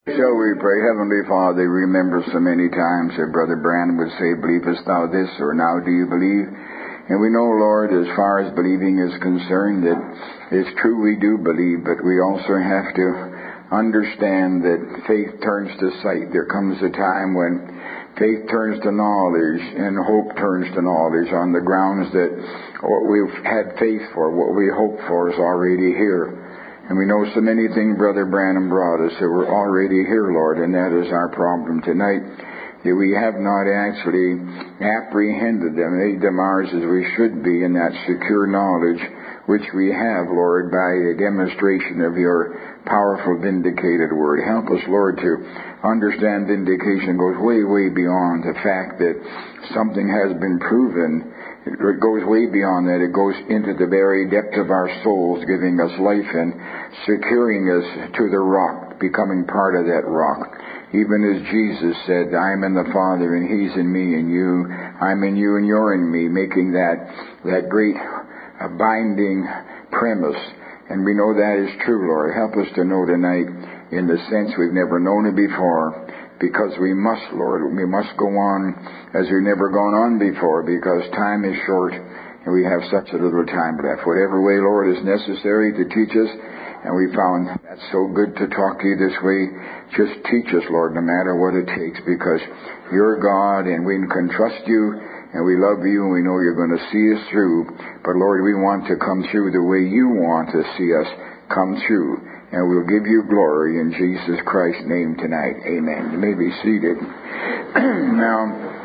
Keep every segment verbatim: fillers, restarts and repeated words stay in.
Shall we pray? Heavenly Father, remember so many times that Brother Branham would say, "Believest thou this?" or "Now do you believe?" And we know, Lord, as far as believing is concerned, that it's true we do believe, but we also have to understand that faith turns to sight. There comes a time when faith turns to knowledge and hope turns to knowledge on the grounds that what we've had faith for, what we hope for, is already here. And we know so many things Brother Branham brought us that were already here, Lord, and that is our problem tonight, that we have not actually apprehended them, made them ours as we should be in that secure knowledge which we have, Lord, by a demonstration of your powerful vindicated word. Help us, Lord, to understand vindication goes way, way beyond the fact that something has been proven. It goes way beyond that. It goes into the very depth of our souls, giving us life and securing us to the rock, becoming part of that rock. Even as Jesus said, "I am in the Father and He's in me, and you, I'm in you and you're in me," making that, that great uh, binding premise. And we know that is true, Lord. Help us to know tonight in the sense we've never known it before, because we must, Lord, we must go on as we've never gone on before, because time is short and we have such a little time left. Whatever way, Lord, is necessary to teach us, and we found that's so good to talk to you this way. Just teach us, Lord, no matter what it takes, because you're God and we can trust you and we love you and we know you're going to see us through. But, Lord, we want to come through the way you want to see us come through. And we'll give you glory in Jesus Christ's name tonight. Amen. You may be seated. Now,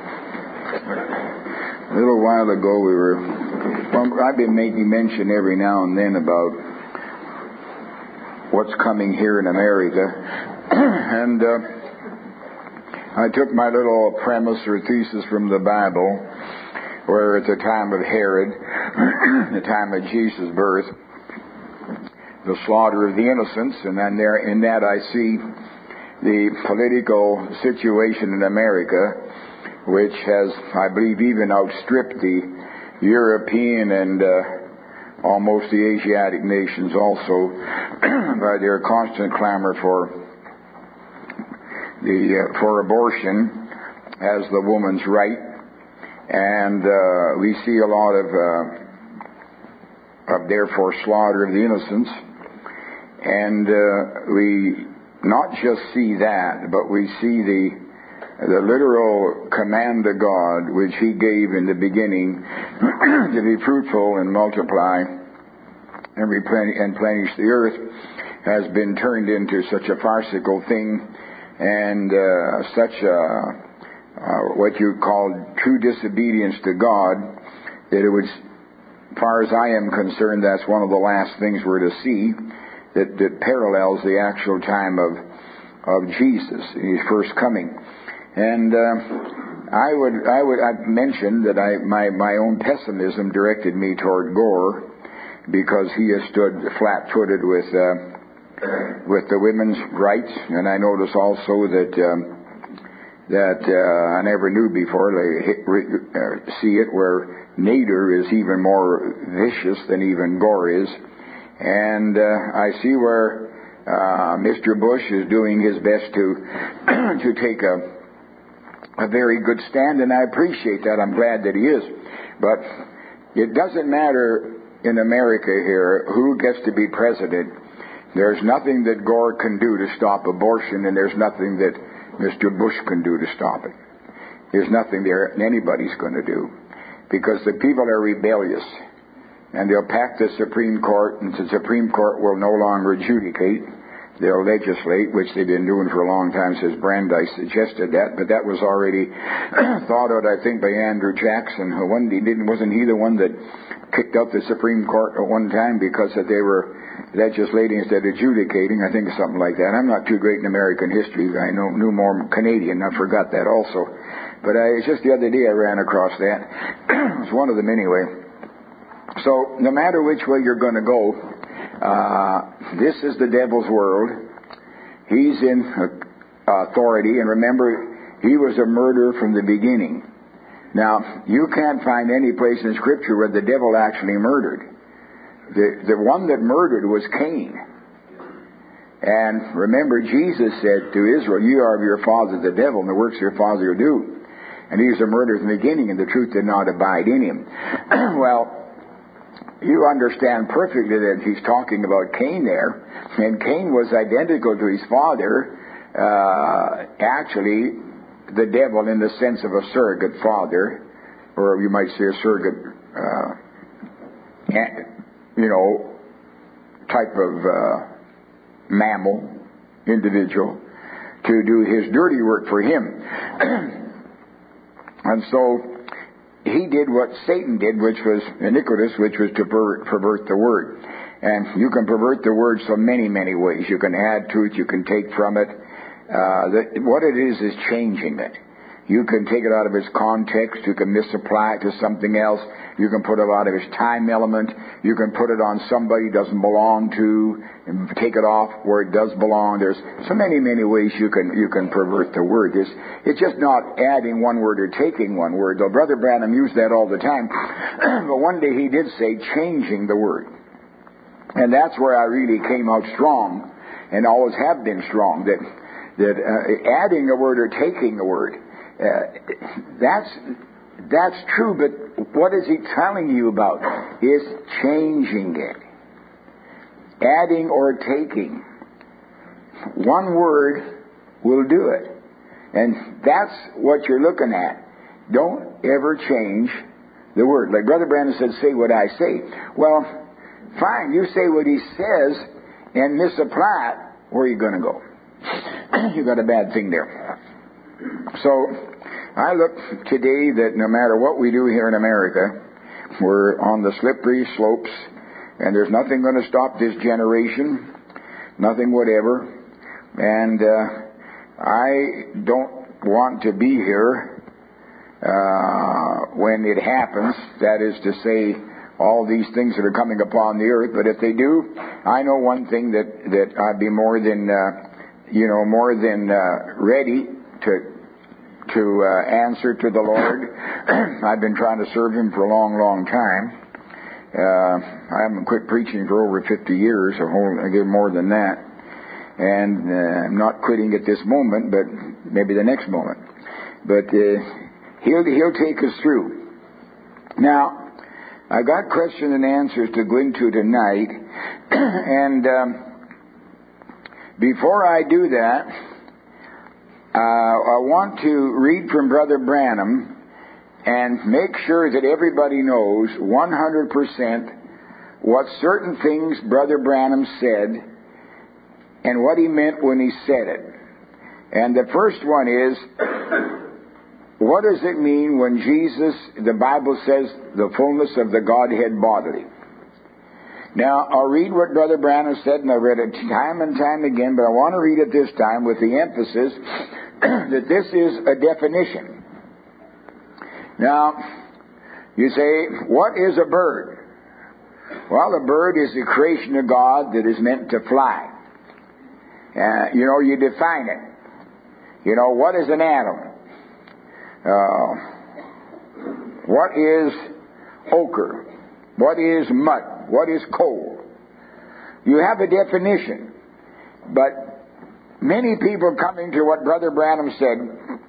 a little while ago we were, well, I've been making mention every now and then about what's coming here in America. And uh, I took my little premise or thesis from the Bible, where at the time of Herod, the time of Jesus' birth, the slaughter of the innocents, and then there in that I see the political situation in America, which has, I believe, even outstripped the European and uh, almost the Asiatic nations also by their constant clamor for the uh, for abortion as the woman's right. And uh, we see a lot of uh, of therefore slaughter of the innocents. And uh, we not just see that, but we see the the literal command of God, which He gave in the beginning, to be fruitful and multiply and replenish, and replenish the earth, has been turned into such a farcical thing and uh, such a uh, what you call true disobedience to God, that it was, as far as I am concerned, that's one of the last things we're to see. That, that parallels the actual time of of Jesus, His first coming. And uh, I would I would I mentioned that I my my own pessimism directed me toward Gore, because he has stood flat-footed with uh, with the women's rights, and I notice also that um, that uh, I never knew before. They uh, see it where Nader is even more vicious than even Gore is. And uh, I see where uh, Mister Bush is doing his best to to take a a very good stand, and I appreciate that. I'm glad that he is. But it doesn't matter in America here who gets to be president. There's nothing that Gore can do to stop abortion, and there's nothing that Mister Bush can do to stop it. There's nothing there anybody's going to do, because the people are rebellious. And they'll pack the Supreme Court, and the Supreme Court will no longer adjudicate. They'll legislate, which they've been doing for a long time since Brandeis suggested that. But that was already thought out, I think, by Andrew Jackson. Who one, he didn't, wasn't he the one that kicked out the Supreme Court at one time because that they were legislating instead of adjudicating? I think something like that. I'm not too great in American history. I know knew more Canadian. I forgot that also. But I, it's just the other day I ran across that. It was one of them anyway. So, no matter which way you're going to go, uh, this is the devil's world. He's in uh, authority, and remember, he was a murderer from the beginning. Now, you can't find any place in Scripture where the devil actually murdered. The, the one that murdered was Cain. And remember, Jesus said to Israel, you are of your father the devil, and the works of your father you do. And he was a murderer from the beginning, and the truth did not abide in him. Well, you understand perfectly that he's talking about Cain there, and Cain was identical to his father, uh, actually the devil in the sense of a surrogate father, or you might say a surrogate, uh, you know, type of uh, mammal, individual, to do his dirty work for him. And so he did what Satan did, which was iniquitous, which was to pervert, pervert the word. And you can pervert the word so many, many ways. You can add to it, you can take from it. Uh, the, what it is is changing it. You can take it out of its context. You can misapply it to something else. You can put it out of its time element. You can put it on somebody it doesn't belong to and take it off where it does belong. There's so many, many ways you can you can pervert the word. It's, it's just not adding one word or taking one word. Though Brother Branham used that all the time. But one day he did say changing the word. And that's where I really came out strong and always have been strong. That, that uh, adding a word or taking a word, Uh, that's that's true, but what is he telling you about? Is changing it. Adding or taking. One word will do it. And that's what you're looking at. Don't ever change the word. Like Brother Branham said, say what I say. Well, fine, you say what he says and misapply it, where are you going to go? You got a bad thing there. So, I look today that no matter what we do here in America, we're on the slippery slopes, and there's nothing going to stop this generation, nothing whatever. And uh, I don't want to be here uh, when it happens, that is to say, all these things that are coming upon the earth. But if they do, I know one thing, that, that I'd be more than, uh, you know, more than uh, ready to to uh, answer to the Lord. I've been trying to serve Him for a long, long time. Uh, I haven't quit preaching for over fifty years, a whole, I give more than that. And uh, I'm not quitting at this moment, but maybe the next moment. But uh, He'll He'll take us through. Now, I got question and answers to go into tonight, and um, before I do that, Uh, I want to read from Brother Branham and make sure that everybody knows one hundred percent what certain things Brother Branham said and what he meant when he said it. And the first one is, what does it mean when Jesus, the Bible says, the fullness of the Godhead bodily? Now, I'll read what Brother Branham said, and I've read it time and time again, but I want to read it this time with the emphasis that this is a definition. Now, you say, what is a bird? Well, a bird is the creation of God that is meant to fly. Uh, you know, you define it. You know, what is an atom? Uh, what is ochre? What is mud? What is coal? You have a definition. But many people coming to what Brother Branham said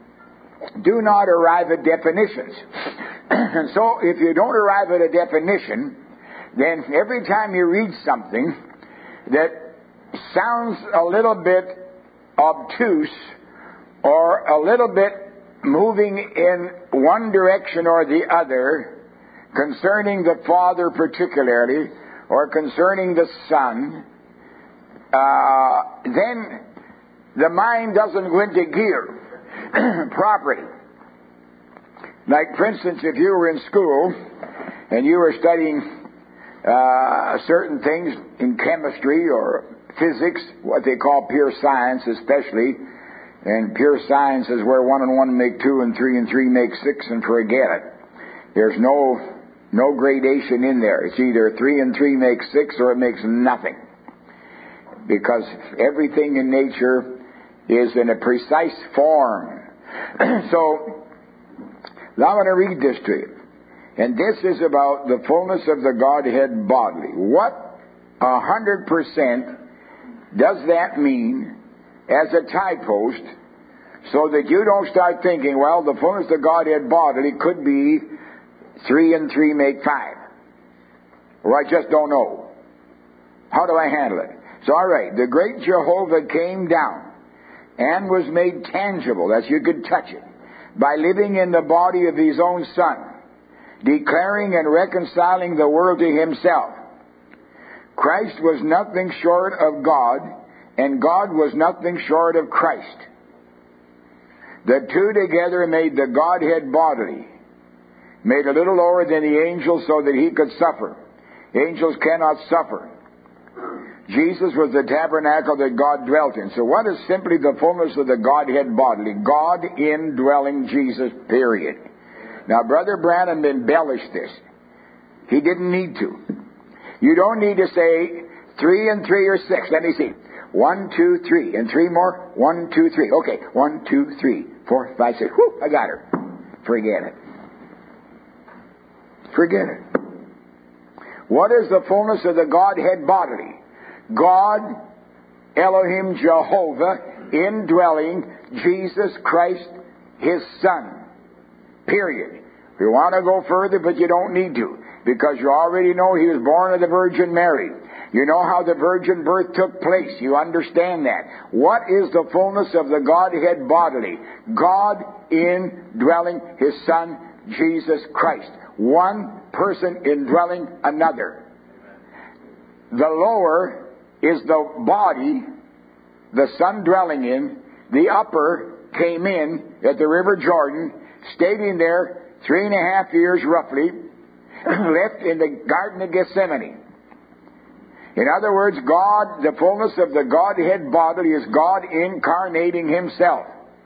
do not arrive at definitions. And so if you don't arrive at a definition, then every time you read something that sounds a little bit obtuse or a little bit moving in one direction or the other concerning the Father particularly, or concerning the Son, uh, then the mind doesn't go into gear properly. Like, for instance, if you were in school and you were studying uh, certain things in chemistry or physics, what they call pure science especially, and pure science is where one and one make two and three and three make six and forget it. There's no no gradation in there. It's either three and three makes six or it makes nothing. Because everything in nature is in a precise form. So, now I'm going to read this to you. And this is about the fullness of the Godhead bodily. What a hundred percent does that mean as a tie post so that you don't start thinking, well, the fullness of Godhead bodily could be three and three make five. Or I just don't know. How do I handle it? So, all right, the great Jehovah came down and was made tangible, as you could touch it, by living in the body of His own Son, declaring and reconciling the world to Himself. Christ was nothing short of God, and God was nothing short of Christ. The two together made the Godhead bodily, made a little lower than the angels so that He could suffer. Angels cannot suffer. Jesus was the tabernacle that God dwelt in. So what is simply the fullness of the Godhead bodily? God indwelling Jesus, period. Now, Brother Branham embellished this. He didn't need to. You don't need to say three and three or six. Let me see. One, two, three. And three more. One, two, three. Okay. One, two, three, four, five, six. Whew, I got her. Forget it. Forget it. What is the fullness of the Godhead bodily? God, Elohim, Jehovah, indwelling Jesus Christ, His Son. Period. If you want to go further, but you don't need to, because you already know He was born of the Virgin Mary. You know how the virgin birth took place. You understand that. What is the fullness of the Godhead bodily? God indwelling His Son, Jesus Christ. One person indwelling another. The lower is the body, the Son dwelling in. The upper came in at the River Jordan, stayed in there three and a half years roughly, left in the Garden of Gethsemane. In other words, God, the fullness of the Godhead bodily is God incarnating Himself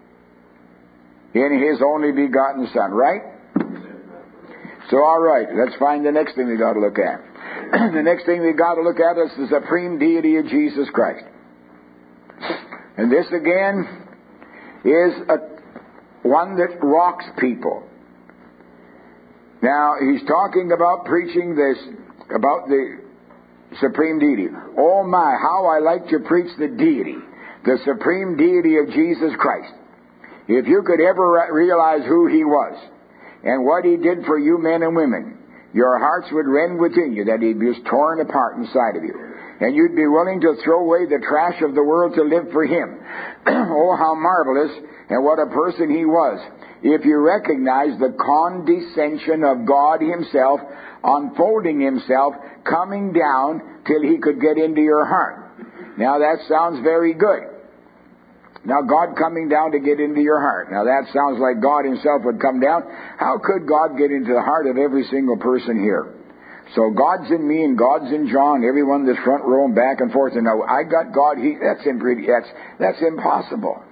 in His only begotten Son, right? So, all right, let's find the next thing we got to look at. The next thing we got to look at is the supreme deity of Jesus Christ. And this again is a, one that rocks people. Now, he's talking about preaching this, about the supreme deity. Oh my, how I like to preach the deity, the supreme deity of Jesus Christ. If you could ever re- realize who He was and what He did for you men and women, your hearts would rend within you, that He'd be just torn apart inside of you. And you'd be willing to throw away the trash of the world to live for Him. Oh, how marvelous and what a person He was. If you recognize the condescension of God Himself, unfolding Himself, coming down till He could get into your heart. Now that sounds very good. Now God coming down to get into your heart. Now that sounds like God Himself would come down. How could God get into the heart of every single person here? So God's in me and God's in John, everyone in this front row and back and forth. And now I got God. He, that's, that's, that's impossible.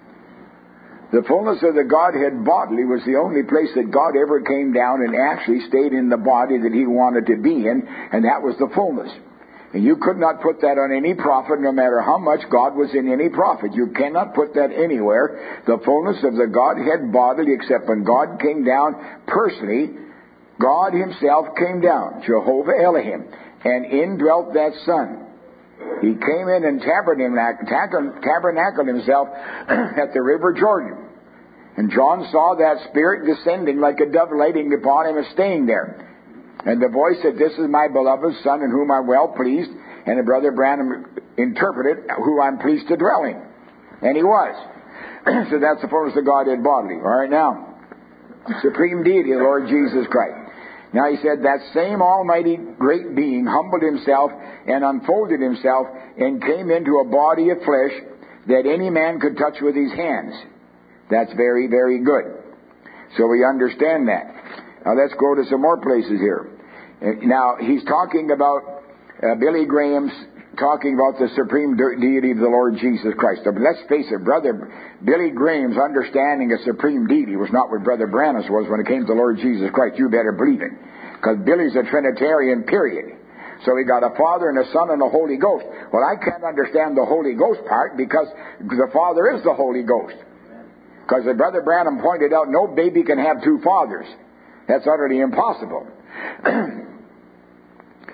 The fullness of the Godhead bodily was the only place that God ever came down and actually stayed in the body that He wanted to be in, and that was the fullness. And you could not put that on any prophet, no matter how much God was in any prophet. You cannot put that anywhere. The fullness of the Godhead bodily, except when God came down personally, God Himself came down, Jehovah Elohim, and indwelt that Son. He came in and tabernacled Himself at the River Jordan. And John saw that Spirit descending like a dove lighting upon Him and staying there. And the voice said, "This is my beloved Son in whom I'm well pleased." And the Brother Branham interpreted, "who I'm pleased to dwell in." And He was. So that's the fullness of Godhead bodily. All right, now, supreme deity, the Lord Jesus Christ. Now He said that same almighty great being humbled Himself and unfolded Himself and came into a body of flesh that any man could touch with his hands. That's very, very good. So we understand that. Now let's go to some more places here. Now he's talking about uh, Billy Graham's talking about the supreme de- deity of the Lord Jesus Christ. But let's face it, Brother Billy Graham's understanding of supreme deity was not what Brother Branham's was when it came to the Lord Jesus Christ. You better believe it. Because Billy's a Trinitarian, period. So he got a Father and a Son and a Holy Ghost. Well, I can't understand the Holy Ghost part because the Father is the Holy Ghost. Because as Brother Branham pointed out, no baby can have two fathers. That's utterly impossible.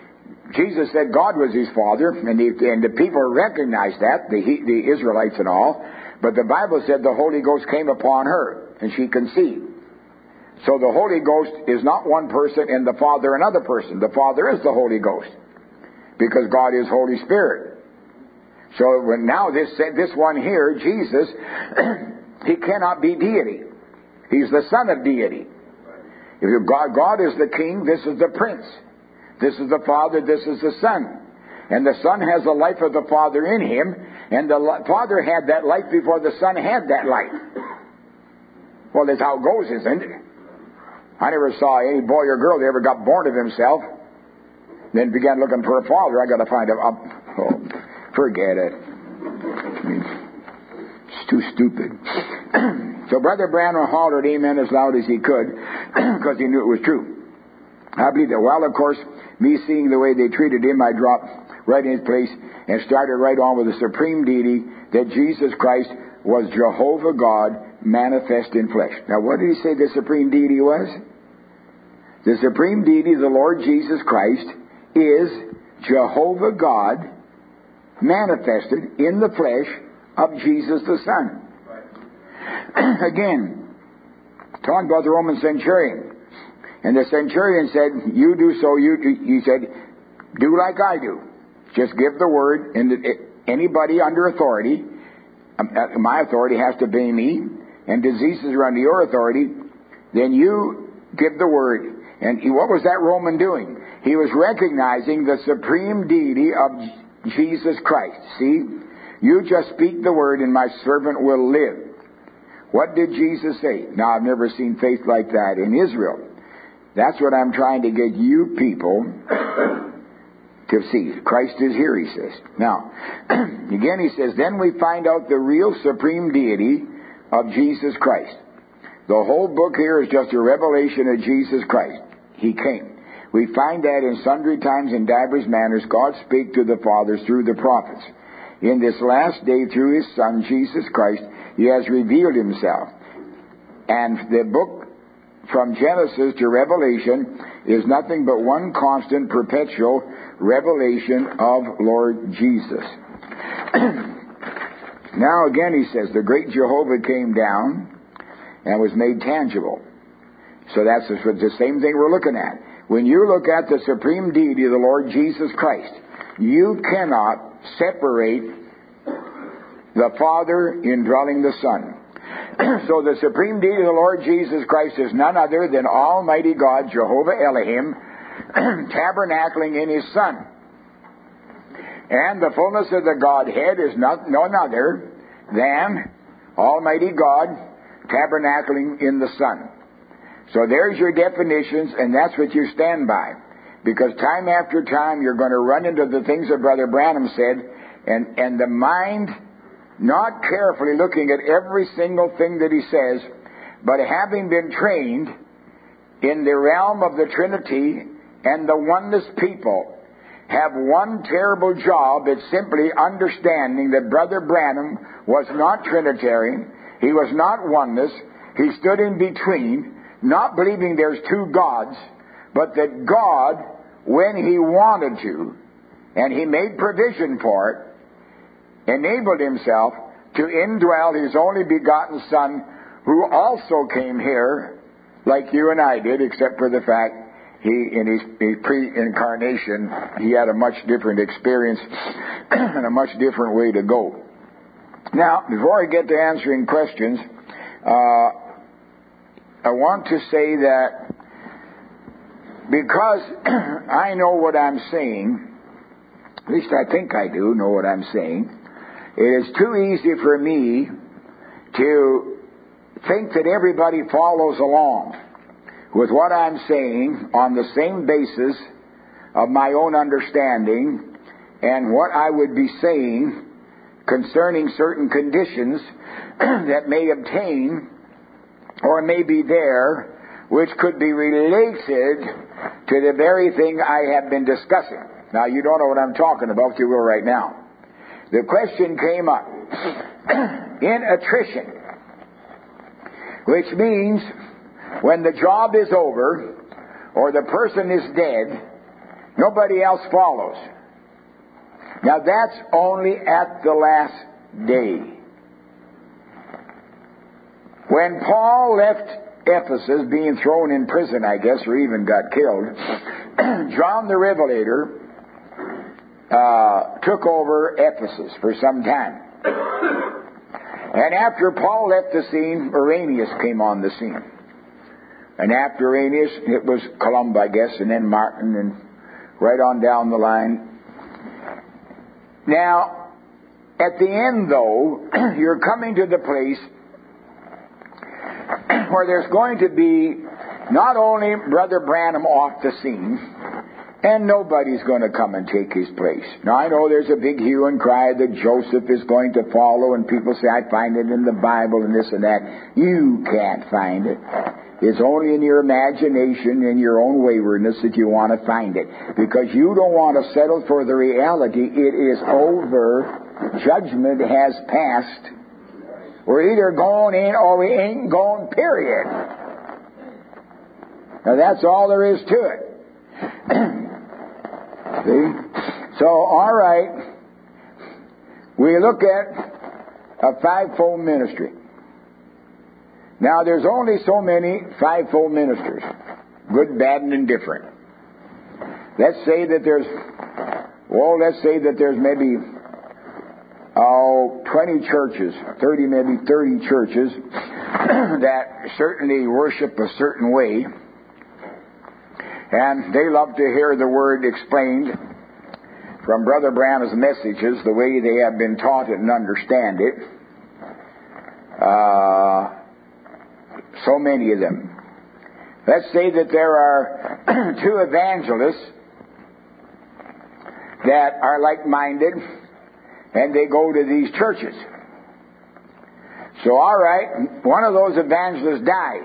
Jesus said God was his Father, and the, and the people recognized that, the, the Israelites and all, but the Bible said the Holy Ghost came upon her, and she conceived. So the Holy Ghost is not one person and the Father another person. The Father is the Holy Ghost, because God is Holy Spirit. So when now this this one here, Jesus, he cannot be deity. He's the Son of deity. If you, God, God is the King, this is the Prince. This is the Father, this is the Son. And the Son has the life of the Father in him, and the Father had that life before the Son had that life. Well, that's how it goes, isn't it? I never saw any boy or girl that ever got born of himself, then began looking for a father. I got to find a... Oh, forget it. It's too stupid. So Brother Branham hollered amen as loud as he could, because he knew it was true. I believe that. Well, of course, me seeing the way they treated him, I dropped right in his place and started right on with the supreme deity that Jesus Christ was Jehovah God manifest in flesh. Now, what did he say the supreme deity was? The supreme deity, the Lord Jesus Christ, is Jehovah God manifested in the flesh of Jesus the Son. Again, talking about the Roman centurion. And the centurion said, you do so, you do. He said, do like I do. Just give the word, and anybody under authority, my authority has to obey me, and diseases are under your authority, then you give the word. And what was that Roman doing? He was recognizing the supreme deity of Jesus Christ. See? You just speak the word and my servant will live. What did Jesus say? Now, I've never seen faith like that in Israel. That's what I'm trying to get you people to see. Christ is here, he says. Now, again he says, then we find out the real supreme deity of Jesus Christ. The whole book here is just a revelation of Jesus Christ. He came. We find that in sundry times in divers manners God spake to the fathers through the prophets. In this last day, through his Son, Jesus Christ, he has revealed himself. And the book from Genesis to Revelation is nothing but one constant, perpetual revelation of Lord Jesus. Now again he says, the great Jehovah came down and was made tangible. So that's the same thing we're looking at. When you look at the supreme deity of the Lord Jesus Christ, you cannot separate the Father indwelling the Son. So the supreme deity of the Lord Jesus Christ is none other than Almighty God, Jehovah Elohim, tabernacling in his Son. And the fullness of the Godhead is not, none other than Almighty God tabernacling in the Son. So there's your definitions, and that's what you stand by. Because time after time you're going to run into the things that Brother Branham said, and, and the mind not carefully looking at every single thing that he says, but having been trained in the realm of the Trinity and the oneness people, have one terrible job. It's simply understanding that Brother Branham was not Trinitarian. He was not oneness. He stood in between, not believing there's two gods, but that God, when he wanted to, and he made provision for it, enabled himself to indwell his only begotten Son, who also came here like you and I did, except for the fact he, in his, his pre-incarnation, he had a much different experience and a much different way to go. Now, before I get to answering questions, uh, I want to say that because I know what I'm saying, at least I think I do know what I'm saying, it is too easy for me to think that everybody follows along with what I'm saying on the same basis of my own understanding and what I would be saying concerning certain conditions that may obtain or may be there, which could be related to the very thing I have been discussing. Now, you don't know what I'm talking about, you will right now. The question came up in attrition, which means when the job is over or the person is dead, Nobody else follows. Now that's only at the last day. When Paul left Ephesus, being thrown in prison, I guess, or even got killed, John the Revelator uh, took over Ephesus for some time. And after Paul left the scene, Irenaeus came on the scene. And after Irenaeus, it was Columba, I guess, and then Martin, and right on down the line. Now, at the end, though, you're coming to the place where there's going to be not only Brother Branham off the scene, and nobody's going to come and take his place. Now, I know there's a big hue and cry that Joseph is going to follow, and people say, I find it in the Bible and this and that. You can't find it. It's only in your imagination and your own waywardness that you want to find it. Because you don't want to settle for the reality. It is over. Judgment has passed. We're either going in or we ain't going, period. Now that's all there is to it. See? So, all right. We look at a fivefold ministry. Now, there's only so many fivefold ministers. Good, bad, and indifferent. Let's say that there's, well, let's say that there's maybe, oh, twenty churches, thirty, maybe thirty churches that certainly worship a certain way. And they love to hear the Word explained from Brother Branham's messages, the way they have been taught it and understand it. Uh, so many of them. Let's say that there are two evangelists that are like-minded, and they go to these churches. So, all right, one of those evangelists dies.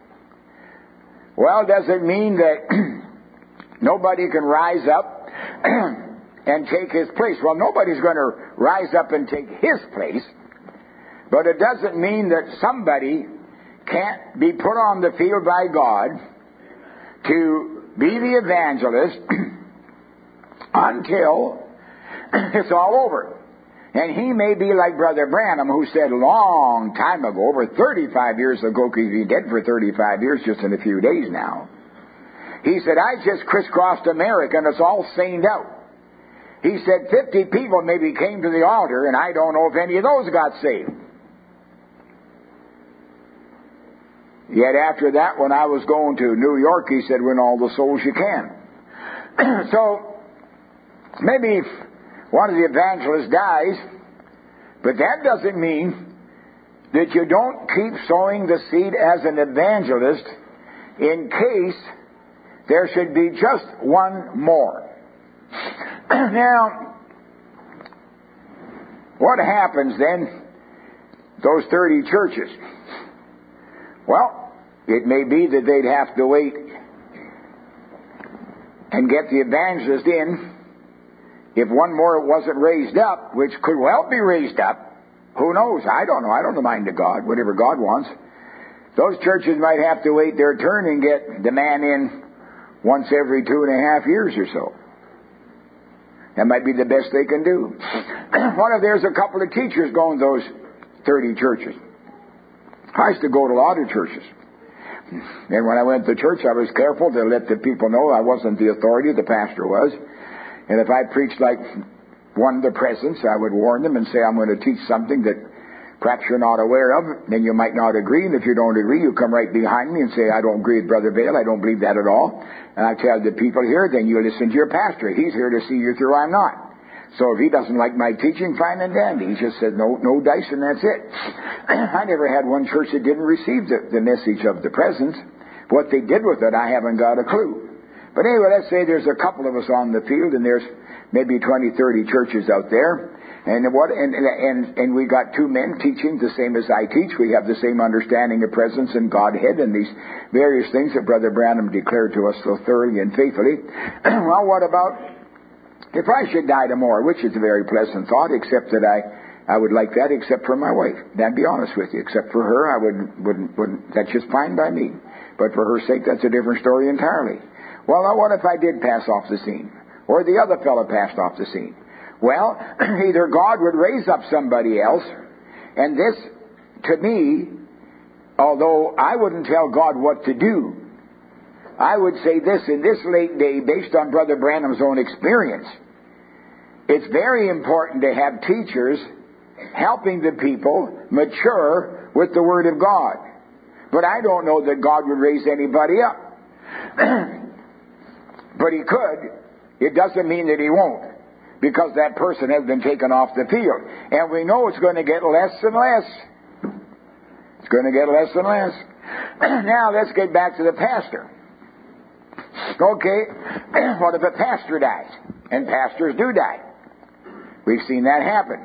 Well, does it mean that nobody can rise up and take his place? Well, nobody's going to rise up and take his place. But it doesn't mean that somebody can't be put on the field by God to be the evangelist until it's all over. And he may be like Brother Branham, who said a long time ago, over thirty-five years ago, because he's been dead for thirty-five years just in a few days now. He said, I just crisscrossed America and it's all saned out. He said fifty people maybe came to the altar, and I don't know if any of those got saved. Yet after that, when I was going to New York, he said, win all the souls you can. So, maybe if one of the evangelists dies, but that doesn't mean that you don't keep sowing the seed as an evangelist in case there should be just one more. Now, what happens then, those thirty churches? Well, it may be that they'd have to wait and get the evangelist in. If one more wasn't raised up, which could well be raised up, who knows? I don't know. I don't mind to God, whatever God wants. Those churches might have to wait their turn and get the man in once every two and a half years or so. That might be the best they can do. What if there's a couple of teachers going to those thirty churches? I used to go to a lot of churches. And when I went to church, I was careful to let the people know I wasn't the authority, the pastor was. And if I preached like one of the presents, I would warn them and say, I'm going to teach something that perhaps you're not aware of, then you might not agree. And if you don't agree, you come right behind me and say, I don't agree with Brother Vail, I don't believe that at all. And I tell the people here, then you listen to your pastor. He's here to see you through, I'm not. So if he doesn't like my teaching, fine and dandy. He just said, no no dice, and that's it. I never had one church that didn't receive the, the message of the presence. What they did with it, I haven't got a clue. But anyway, let's say there's a couple of us on the field, and there's maybe twenty, thirty churches out there. And what? And, and, and we got two men teaching the same as I teach. We have the same understanding of presence and Godhead and these various things that Brother Branham declared to us so thoroughly and faithfully. Well, what about if I should die tomorrow, which is a very pleasant thought, except that I, I would like that, except for my wife. I'd be honest with you. Except for her, I wouldn't, wouldn't, wouldn't, that's just fine by me. But for her sake, that's a different story entirely. Well, now what if I did pass off the scene? or the other fellow passed off the scene. Well, either God would raise up somebody else, and this, to me, although I wouldn't tell God what to do, I would say this in this late day, based on Brother Branham's own experience. It's very important to have teachers helping the people mature with the Word of God. But I don't know that God would raise anybody up. But He could. It doesn't mean that He won't, because that person has been taken off the field. And we know it's going to get less and less. It's going to get less and less. Now let's get back to the pastor. Okay, what if a pastor dies? And pastors do die. We've seen that happen.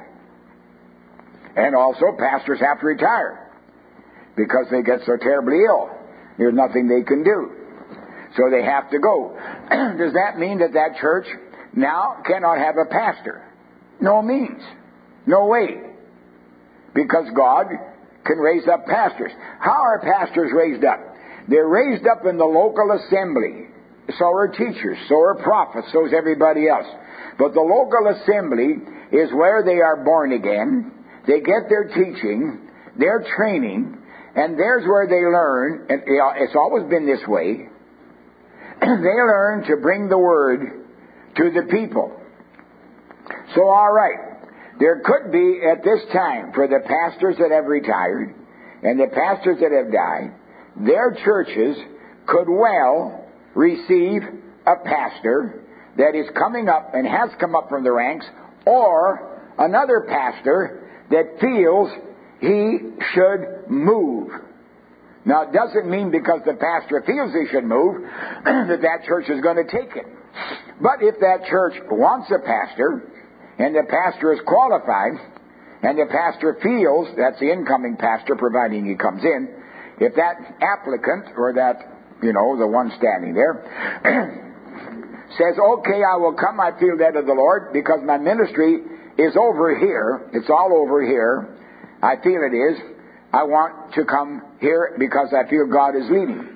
And also pastors have to retire because they get so terribly ill. There's nothing they can do. So they have to go. Does that mean that that church now cannot have a pastor? No means. No way. Because God can raise up pastors. How are pastors raised up? They're raised up in the local assembly. So are teachers, so are prophets, so is everybody else. But the local assembly is where they are born again. They get their teaching, their training, and there's where they learn, and it's always been this way, they learn to bring the Word to the people. So, all right, there could be at this time, for the pastors that have retired and the pastors that have died, their churches could well receive a pastor that is coming up and has come up from the ranks, or another pastor that feels he should move. Now, it doesn't mean because the pastor feels he should move that that church is going to take it. But if that church wants a pastor, and the pastor is qualified, and the pastor feels, that's the incoming pastor, providing he comes in, if that applicant, or that, you know, the one standing there, says, okay, I will come, I feel that of the Lord, because my ministry is over here, it's all over here, I feel it is, I want to come here because I feel God is leading.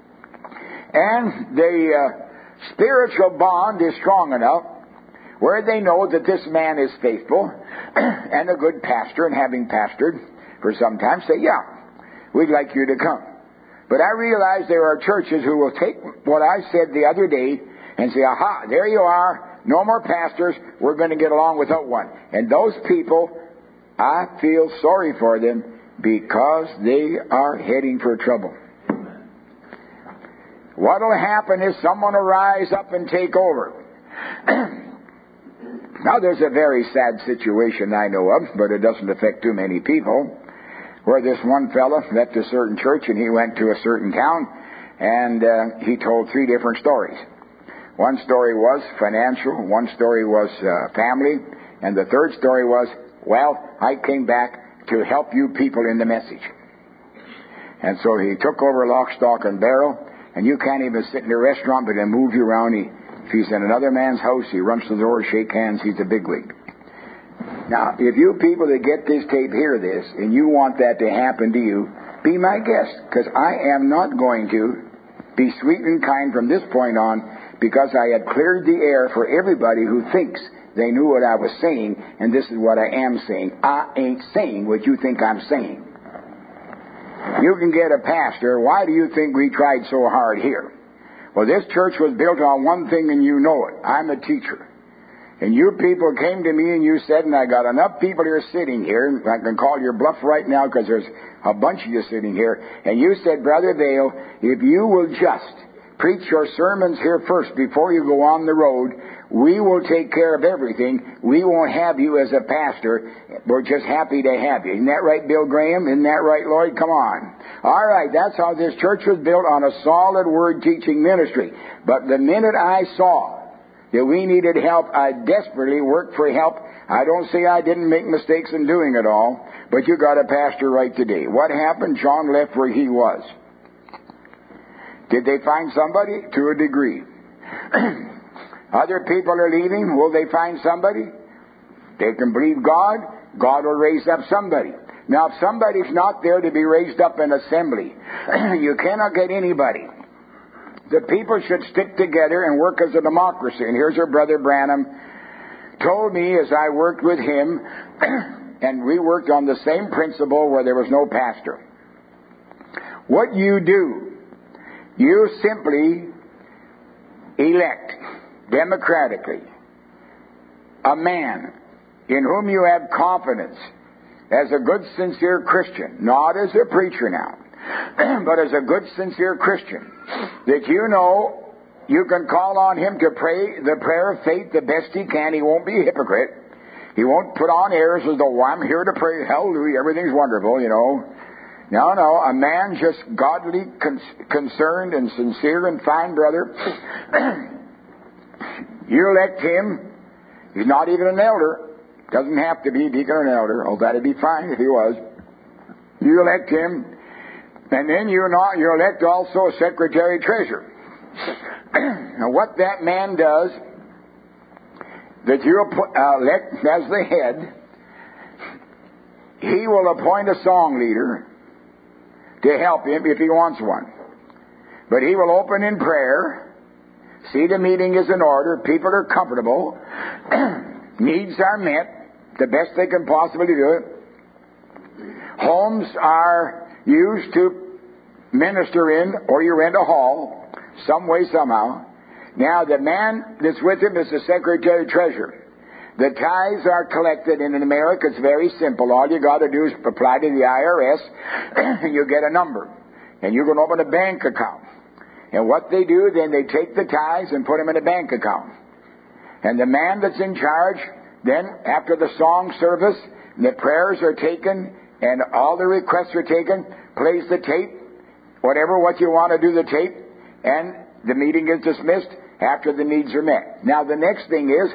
And the uh, spiritual bond is strong enough where they know that this man is faithful and a good pastor, and having pastored for some time, say, yeah, we'd like you to come. But I realize there are churches who will take what I said the other day and say, aha, there you are, no more pastors, we're going to get along without one. And those people, I feel sorry for them because they are heading for trouble. What will happen is someone will rise up and take over. Now, there's a very sad situation I know of, but it doesn't affect too many people, where this one fellow left a certain church and he went to a certain town, and uh, he told three different stories. One story was financial, one story was uh, family, and the third story was, well, I came back to help you people in the message. And so he took over lock, stock, and barrel, and you can't even sit in a restaurant but then move you around. He, if he's in another man's house, he runs to the door, shake hands, he's a bigwig. Now, if you people that get this tape hear this, and you want that to happen to you, be my guest, because I am not going to be sweet and kind from this point on, because I had cleared the air for everybody who thinks they knew what I was saying, and this is what I am saying. I ain't saying what you think I'm saying. You can get a pastor. Why do you think we tried so hard here? Well, this church was built on one thing, and you know it. I'm a teacher. And you people came to me and you said, and I got enough people here sitting here, I can call your bluff right now because there's a bunch of you sitting here, and you said, Brother Vail, if you will just preach your sermons here first before you go on the road, we will take care of everything. We won't have you as a pastor. We're just happy to have you. Isn't that right, Bill Graham? Isn't that right, Lloyd? Come on. All right, that's how this church was built, on a solid word teaching ministry. But the minute I saw that we needed help, I desperately worked for help. I don't say I didn't make mistakes in doing it all, but you got a pastor right today. What happened? John left where he was. Did they find somebody? To a degree. Other people are leaving. Will they find somebody? They can believe God. God will raise up somebody. Now, if somebody's not there to be raised up in assembly, you cannot get anybody. the people should stick together and work as a democracy. And here's where Brother Branham told me as I worked with him, and we worked on the same principle where there was no pastor. What you do, you simply elect democratically a man in whom you have confidence as a good, sincere Christian, not as a preacher now, but as a good, sincere Christian, that you know you can call on him to pray the prayer of faith the best he can. He won't be a hypocrite. He won't put on airs as though, I'm here to pray, hallelujah, everything's wonderful, you know. No, no, a man just godly, con- concerned and sincere and fine brother. You elect him. He's not even an elder. Doesn't have to be a deacon or an elder. Oh, that'd be fine if he was. You elect him. And then you not, you elect also a secretary treasurer. Now what that man does, that you uh, elect as the head, he will appoint a song leader to help him if he wants one. But he will open in prayer, see the meeting is in order, people are comfortable, needs are met, the best they can possibly do it. Homes are used to minister in, or you rent a hall, some way, somehow. Now, the man that's with him is the secretary treasurer. The tithes are collected, and in America it's very simple. All you got to do is apply to the I R S, and you get a number. And you can open a bank account. And what they do, then they take the tithes and put them in a bank account. And the man that's in charge, then after the song service, the prayers are taken, and all the requests are taken, plays the tape, whatever what you want to do the tape, and the meeting is dismissed after the needs are met. Now the next thing is,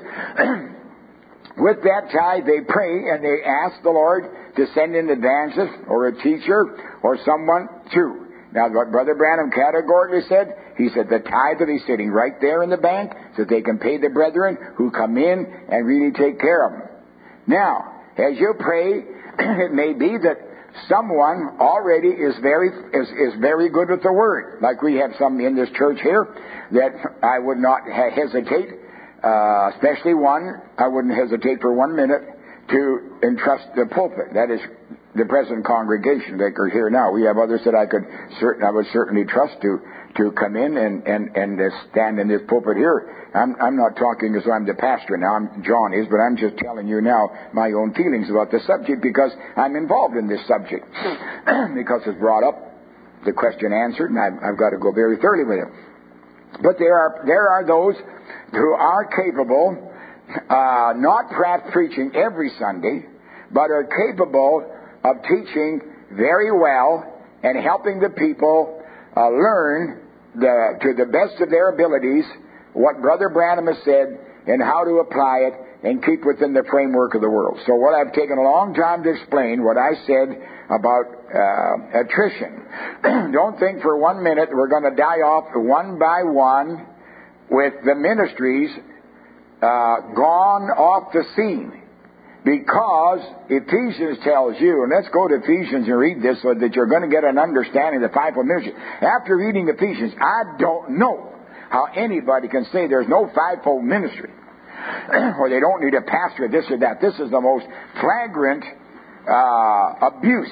with that tithe they pray and they ask the Lord to send in advances or a teacher or someone to. Now what Brother Branham categorically said, he said the tithe will be sitting right there in the bank so they can pay the brethren who come in and really take care of them. Now, as you pray, it may be that someone already is very is, is very good with the Word. Like we have some in this church here that I would not ha- hesitate, uh, especially one, I wouldn't hesitate for one minute to entrust the pulpit. That is the present congregation that are here now. We have others that I could certain I would certainly trust to to come in and and and uh, stand in this pulpit here. I'm I'm not talking as though I'm the pastor now. I'm John is, but I'm just telling you now my own feelings about the subject because I'm involved in this subject because it's brought up, the question answered, and I've, I've got to go very thoroughly with it. But there are there are those who are capable, uh, not perhaps preaching every Sunday, but are capable of teaching very well and helping the people uh, learn the, to the best of their abilities what Brother Branham has said and how to apply it and keep within the framework of the world. So what I've taken a long time to explain, what I said about uh, attrition. Don't think for one minute we're going to die off one by one with the ministries uh, gone off the scene. Because Ephesians tells you, and let's go to Ephesians and read this so that you're going to get an understanding of the fivefold ministry. After reading Ephesians, I don't know how anybody can say there's no fivefold ministry, or they don't need a pastor, this or that. This is the most flagrant uh, abuse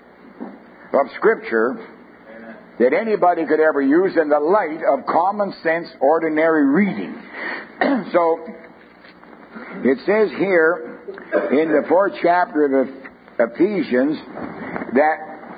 of Scripture that anybody could ever use in the light of common sense, ordinary reading. So, it says here, in the fourth chapter of Ephesians, that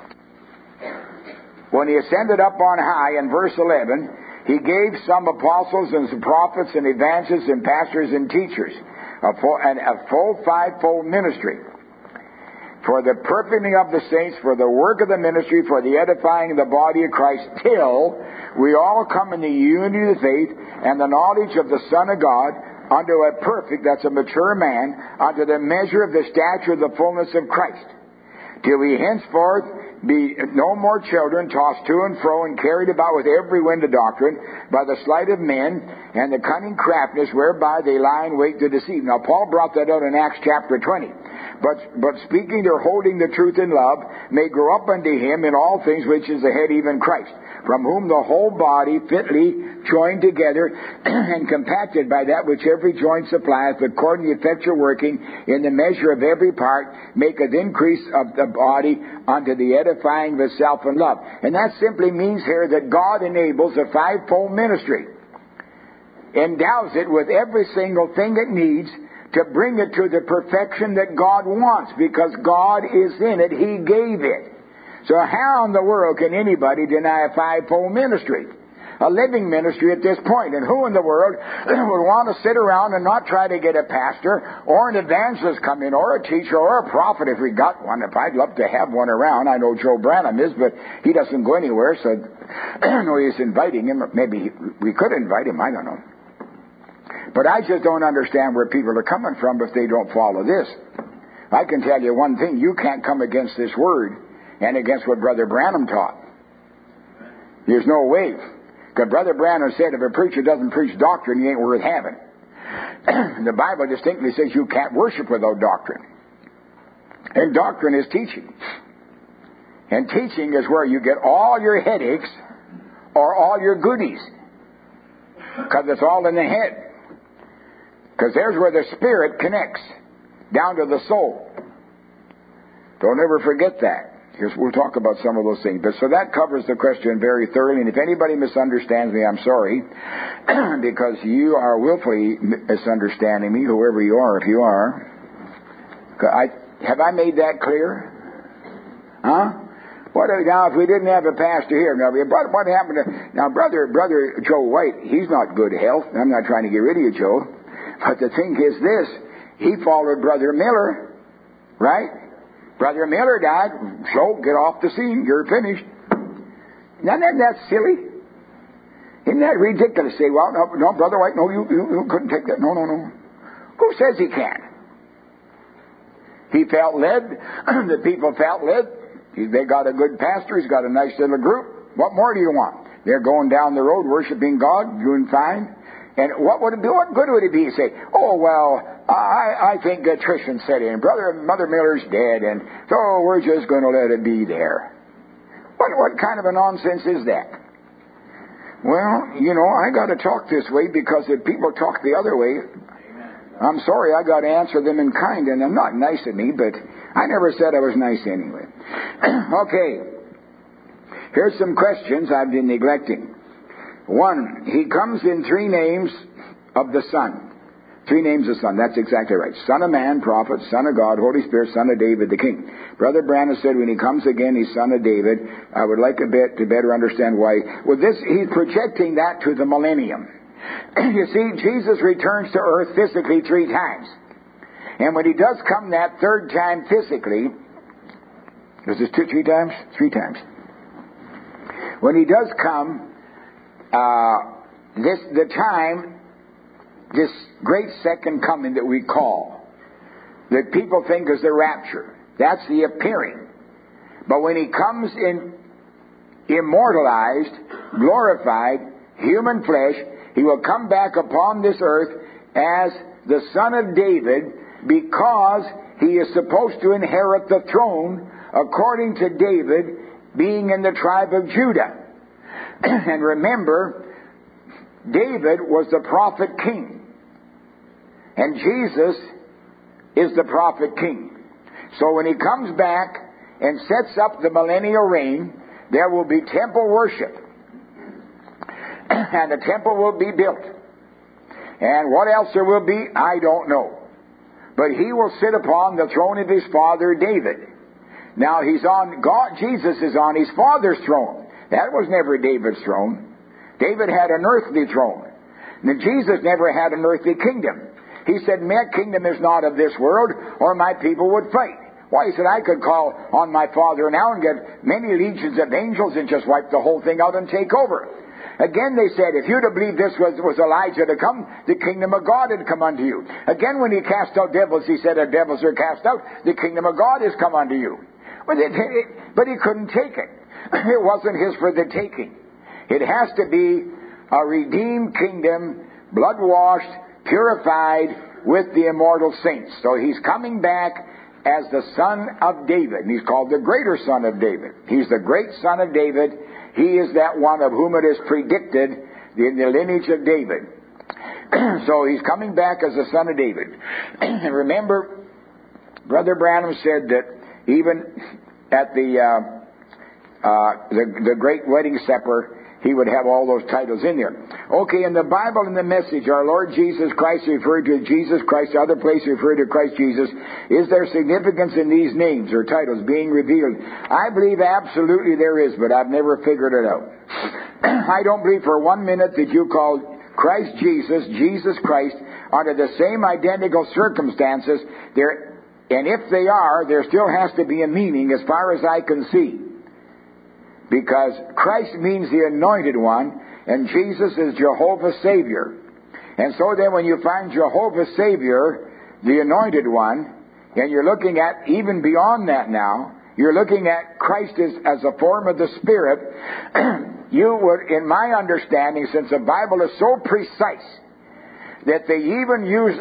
when he ascended up on high, in verse eleven, he gave some apostles and some prophets and evangelists and pastors and teachers, a full, and a full fivefold ministry, for the perfecting of the saints, for the work of the ministry, for the edifying of the body of Christ, till we all come in the unity of the faith and the knowledge of the Son of God, unto a perfect, that's a mature man, unto the measure of the stature of the fullness of Christ, till we henceforth be no more children, tossed to and fro and carried about with every wind of doctrine, by the sleight of men and the cunning craftiness whereby they lie in wait to deceive. Now, Paul brought that out in Acts chapter twenty. But, but speaking, they're holding the truth in love, may grow up unto him in all things, which is the head, even Christ, from whom the whole body fitly joined together and compacted by that which every joint supplieth, according to the effectual working in the measure of every part, maketh increase of the body unto the edifying of itself in love. And that simply means here that God enables a fivefold ministry, endows it with every single thing it needs to bring it to the perfection that God wants, because God is in it. He gave it. So how in the world can anybody deny a fivefold ministry? A living ministry at this point. And who in the world would want to sit around and not try to get a pastor or an evangelist come in, or a teacher or a prophet if we got one? If I'd love to have one around. I know Joe Branham is, but he doesn't go anywhere, so no use inviting him. Maybe we could invite him, I don't know. But I just don't understand where people are coming from if they don't follow this. I can tell you one thing: you can't come against this word and against what Brother Branham taught. There's no way. Because Brother Branham said if a preacher doesn't preach doctrine, he ain't worth having. The Bible distinctly says you can't worship without doctrine. And doctrine is teaching. And teaching is where you get all your headaches or all your goodies. Because it's all in the head. Because there's where the spirit connects down to the soul. Don't ever forget that. Here's, we'll talk about some of those things. But so that covers the question very thoroughly. And if anybody misunderstands me, I'm sorry. Because you are willfully misunderstanding me, whoever you are, if you are. I, have I made that clear? Huh? What now if we didn't have a pastor here? Now, what happened to... Now, brother, brother Joe White, he's not good health. I'm not trying to get rid of you, Joe. But the thing is this, he followed Brother Miller, right? Brother Miller died, so get off the scene, you're finished. Now, isn't that silly? Isn't that ridiculous? Say, well, no, no Brother White, no, you, you, you couldn't take that. No, no, no. Who says he can? He felt led. The people felt led. They got a good pastor. He's got a nice little group. What more do you want? They're going down the road worshiping God, doing fine. And what would it be? What good would it be to say, oh, well, I, I think attrition set in. Brother, Mother Miller's dead, and so we're just going to let it be there. What, what kind of a nonsense is that? Well, you know, I got to talk this way because if people talk the other way, I'm sorry, I got to answer them in kind, and they're not nice at me, but I never said I was nice anyway. Okay, here's some questions I've been neglecting. One, he comes in three names of the Son. Three names of Son, that's exactly right. Son of Man, Prophet, Son of God, Holy Spirit, Son of David, the King. Brother Branham said when he comes again, he's Son of David. I would like a bit to better understand why. Well, this, he's projecting that to the millennium. You see, Jesus returns to earth physically three times. And when he does come that third time physically, is this two, three times? Three times. When he does come, uh, this the time, this great second coming that we call, that people think is the rapture. That's the appearing. But when he comes in immortalized, glorified, human flesh, he will come back upon this earth as the Son of David, because he is supposed to inherit the throne according to David being in the tribe of Judah. And remember, David was the prophet king. And Jesus is the prophet king. So when he comes back and sets up the millennial reign, there will be temple worship. And the temple will be built. And what else there will be, I don't know. But he will sit upon the throne of his father David. Now he's on, God, Jesus is on his father's throne. That was never David's throne. David had an earthly throne. And Jesus never had an earthly kingdom. He said, my kingdom is not of this world, or my people would fight. Why, he said, I could call on my Father now and get many legions of angels and just wipe the whole thing out and take over. Again, they said, if you'd have believed this was, was Elijah to come, the kingdom of God had come unto you. Again, when he cast out devils, he said, if devils are cast out, the kingdom of God has come unto you. But, it, it, but he couldn't take it. It wasn't his for the taking. It has to be a redeemed kingdom, blood-washed, purified with the immortal saints. So he's coming back as the Son of David. And he's called the greater Son of David. He's the great Son of David. He is that one of whom it is predicted in the lineage of David. So he's coming back as the Son of David. And remember, Brother Branham said that even at the, uh, uh, the the great wedding supper, he would have all those titles in there. Okay, in the Bible, in the Message, our Lord Jesus Christ referred to Jesus Christ, other places referred to Christ Jesus. Is there significance in these names or titles being revealed? I believe absolutely there is, but I've never figured it out. I don't believe for one minute that you called Christ Jesus, Jesus Christ, under the same identical circumstances. There, and if they are, there still has to be a meaning as far as I can see. Because Christ means the anointed one, and Jesus is Jehovah's Savior. And so then when you find Jehovah's Savior, the anointed one, and you're looking at, even beyond that now, you're looking at Christ as, as a form of the Spirit, you would, in my understanding, since the Bible is so precise, that they even use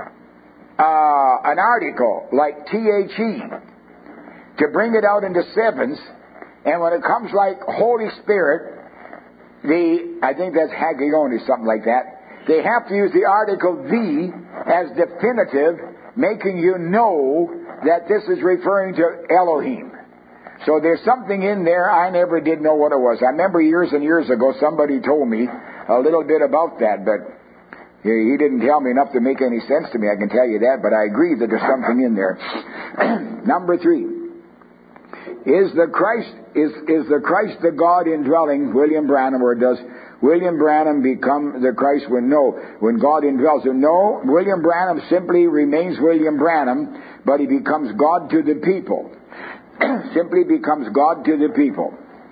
uh, an article like T H E to bring it out into sevens. And when it comes like Holy Spirit, the, I think that's Hagione, something like that, they have to use the article the as definitive, making you know that this is referring to Elohim. So there's something in there I never did know what it was. I remember years and years ago somebody told me a little bit about that, but he didn't tell me enough to make any sense to me, I can tell you that, but I agree that there's something in there. Number three. Is the Christ is is the Christ the God indwelling William Branham, or does William Branham become the Christ when no when God indwells him? No, William Branham simply remains William Branham, but he becomes God to the people. Simply becomes God to the people,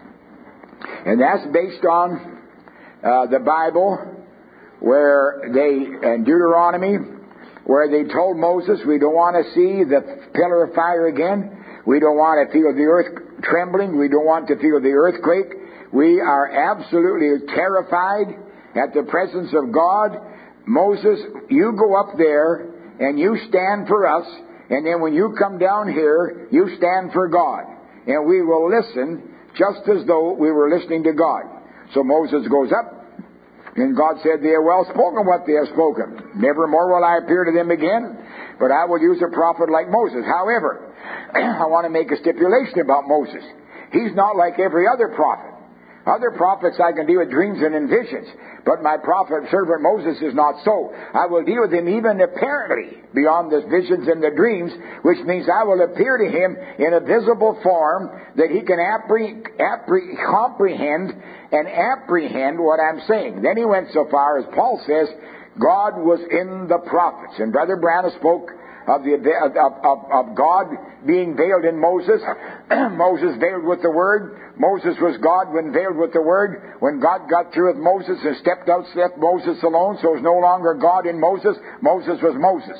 and that's based on uh, the Bible, where they in Deuteronomy, where they told Moses, we don't want to see the pillar of fire again. We don't want to feel the earth trembling. We don't want to feel the earthquake. We are absolutely terrified at the presence of God. Moses, you go up there and you stand for us. And then when you come down here, you stand for God. And we will listen just as though we were listening to God. So Moses goes up. And God said, they have well spoken what they have spoken. Nevermore will I appear to them again, but I will use a prophet like Moses. However, I want to make a stipulation about Moses. He's not like every other prophet. Other prophets I can deal with dreams and in visions, but my prophet servant Moses is not so. I will deal with him even apparently beyond the visions and the dreams, which means I will appear to him in a visible form that he can appre- appre- comprehend and apprehend what I'm saying. Then he went so far as Paul says, God was in the prophets. And Brother Branham spoke of the of, of, of God being veiled in Moses. Moses veiled with the Word. Moses was God when veiled with the Word. When God got through with Moses and stepped out, left Moses alone, so it was no longer God in Moses. Moses was Moses.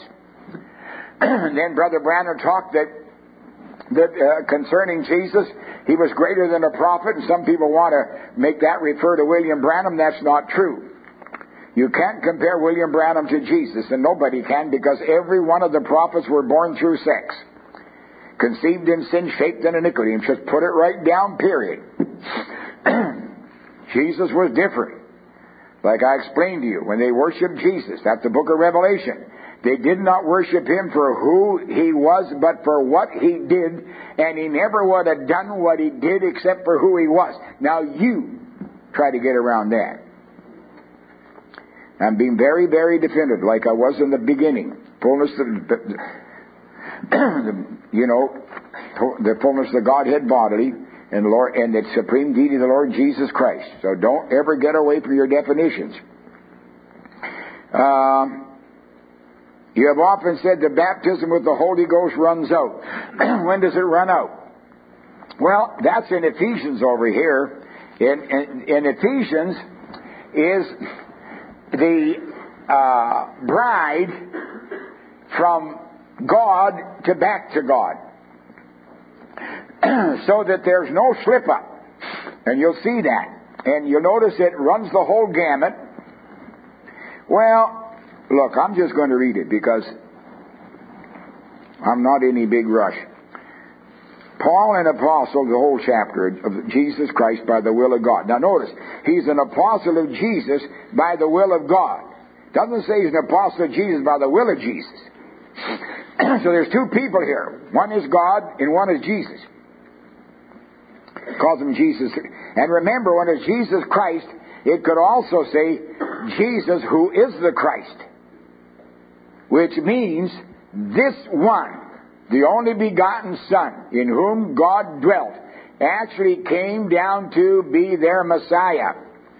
And then Brother Branham talked that that uh, concerning Jesus, he was greater than a prophet, and some people want to make that refer to William Branham. That's not true. You can't compare William Branham to Jesus, and nobody can, because every one of the prophets were born through sex. Conceived in sin, shaped in iniquity. And just put it right down, period. Jesus was different. Like I explained to you, when they worshiped Jesus, that's the book of Revelation. They did not worship him for who he was, but for what he did. And he never would have done what he did except for who he was. Now you try to get around that. I'm being very, very definitive, like I was in the beginning. Fullness of, the, you know, the fullness of the Godhead bodily, and Lord, and the supreme deity of the Lord Jesus Christ. So don't ever get away from your definitions. Um, you have often said the baptism with the Holy Ghost runs out. When does it run out? Well, that's in Ephesians over here. In, in, in Ephesians is the uh, bride from God to back to God. so that there's no slip up. And you'll see that. And you'll notice it runs the whole gamut. Well, look, I'm just going to read it because I'm not in any big rush. Paul, an apostle, the whole chapter of Jesus Christ by the will of God. Now notice, he's an apostle of Jesus by the will of God. Doesn't say he's an apostle of Jesus by the will of Jesus. So there's two people here. One is God and one is Jesus. Calls him Jesus. And remember, when it's Jesus Christ, it could also say Jesus who is the Christ. Which means this one, the only begotten Son, in whom God dwelt, actually came down to be their Messiah.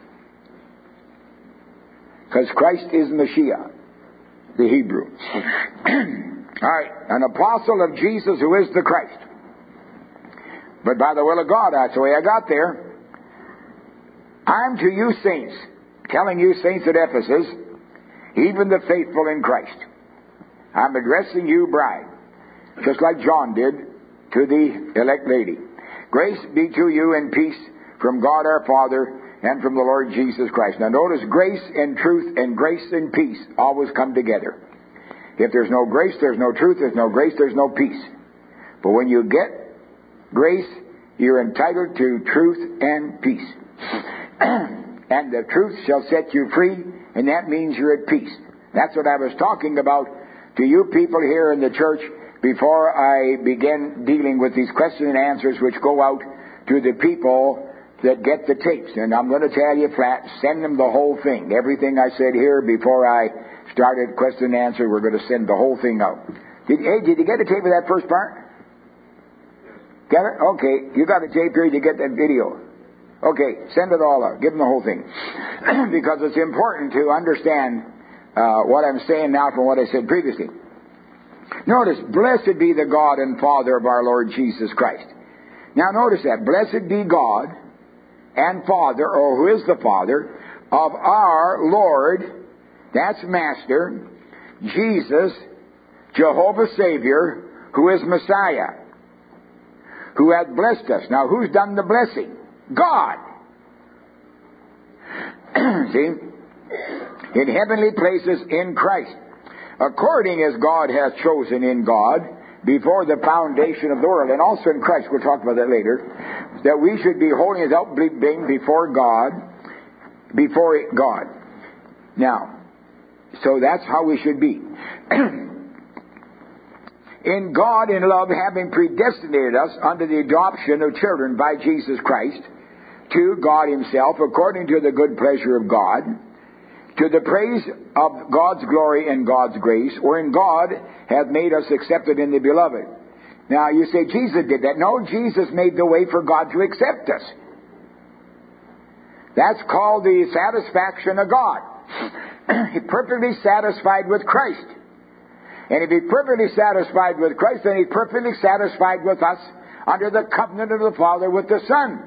Because Christ is Mashiach, the Hebrew. All right, an apostle of Jesus who is the Christ. But by the will of God, that's the way I got there. I'm to you saints, telling you saints at Ephesus, even the faithful in Christ. I'm addressing you, bride, just like John did to the elect lady. Grace be to you and peace from God our Father and from the Lord Jesus Christ. Now notice, grace and truth and grace and peace always come together. If there's no grace, there's no truth. There's no grace, there's no peace. But when you get grace, you're entitled to truth and peace. And the truth shall set you free, and that means you're at peace. That's what I was talking about to you people here in the church before I begin dealing with these question and answers which go out to the people that get the tapes. And I'm going to tell you flat, send them the whole thing. Everything I said here before I started question and answer, we're going to send the whole thing out. Did, hey, did you get a tape of that first part? Get it? Okay. You got a tape here, you get that video. Okay, send it all out. Give them the whole thing. Because it's important to understand uh, what I'm saying now from what I said previously. Notice, blessed be the God and Father of our Lord Jesus Christ. Now notice that. Blessed be God and Father, or who is the Father, of our Lord, that's Master, Jesus, Jehovah Savior, who is Messiah, who hath blessed us. Now who's done the blessing? God. See? In heavenly places in Christ. According as God hath chosen in God before the foundation of the world. And also in Christ, we'll talk about that later, that we should be holy without being before God, before God. Now, so that's how we should be. In God, in love, having predestinated us unto the adoption of children by Jesus Christ, to God himself, according to the good pleasure of God, to the praise of God's glory and God's grace, wherein God hath made us accepted in the Beloved. Now, you say Jesus did that. No, Jesus made the way for God to accept us. That's called the satisfaction of God. He's perfectly satisfied with Christ. And if he's perfectly satisfied with Christ, then he's perfectly satisfied with us under the covenant of the Father with the Son.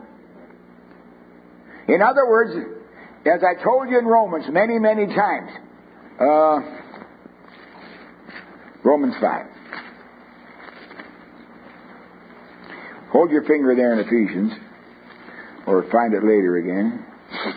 In other words, as I told you in Romans many, many times, uh, Romans five. Hold your finger there in Ephesians, or find it later again.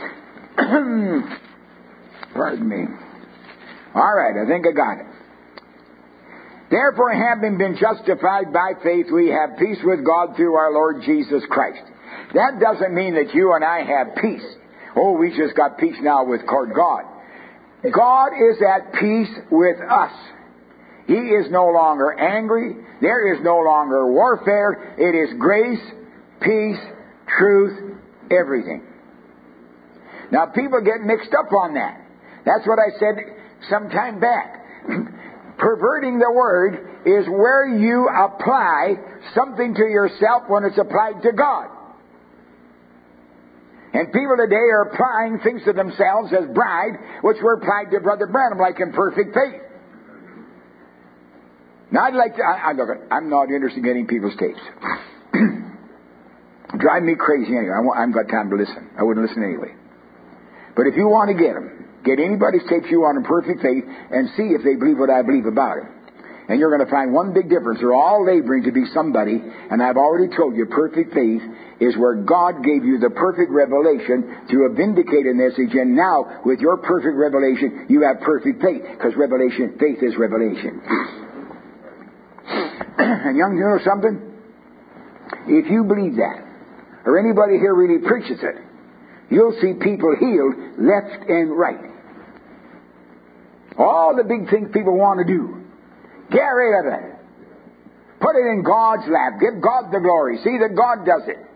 Pardon me. All right, I think I got it. Therefore, having been justified by faith, we have peace with God through our Lord Jesus Christ. That doesn't mean that you and I have peace. Oh, we just got peace now with God. God is at peace with us. He is no longer angry. There is no longer warfare. It is grace, peace, truth, everything. Now, people get mixed up on that. That's what I said some time back. Perverting the word is where you apply something to yourself when it's applied to God. And people today are applying things to themselves as bride, which were applied to Brother Branham, like in perfect faith. Now, I'd like to, I, I look, I'm not interested in getting people's tapes. Drive me crazy anyway. I, I haven't got time to listen. I wouldn't listen anyway. But if you want to get them, get anybody's tapes you want in perfect faith and see if they believe what I believe about it. And you're going to find one big difference. They're all laboring to be somebody. And I've already told you, perfect faith is where God gave you the perfect revelation to vindicate a message. And now, with your perfect revelation, you have perfect faith. Because revelation, faith is revelation. And young, you know something? If you believe that, or anybody here really preaches it, you'll see people healed left and right. All the big things people want to do, get rid of it. Put it in God's lap. Give God the glory. See that God does it.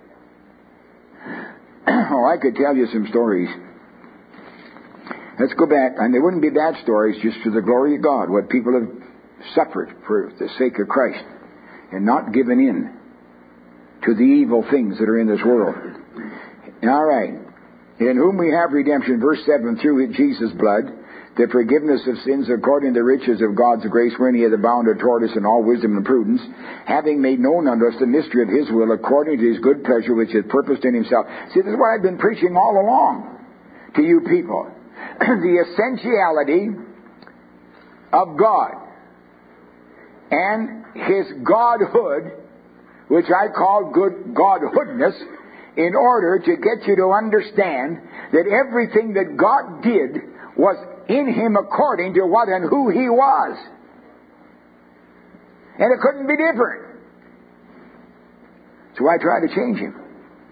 Oh, I could tell you some stories. Let's go back. And they wouldn't be bad stories, just for the glory of God. What people have suffered for the sake of Christ. And not given in to the evil things that are in this world. All right. In whom we have redemption, verse seven, through Jesus' blood, the forgiveness of sins according to the riches of God's grace, wherein he hath abounded toward us in all wisdom and prudence, having made known unto us the mystery of his will, according to his good pleasure, which hath purposed in himself. See, this is what I've been preaching all along to you people. The essentiality of God and his Godhood, which I call good Godhoodness, in order to get you to understand that everything that God did was in him according to what and who he was. And it couldn't be different. So I try to change him.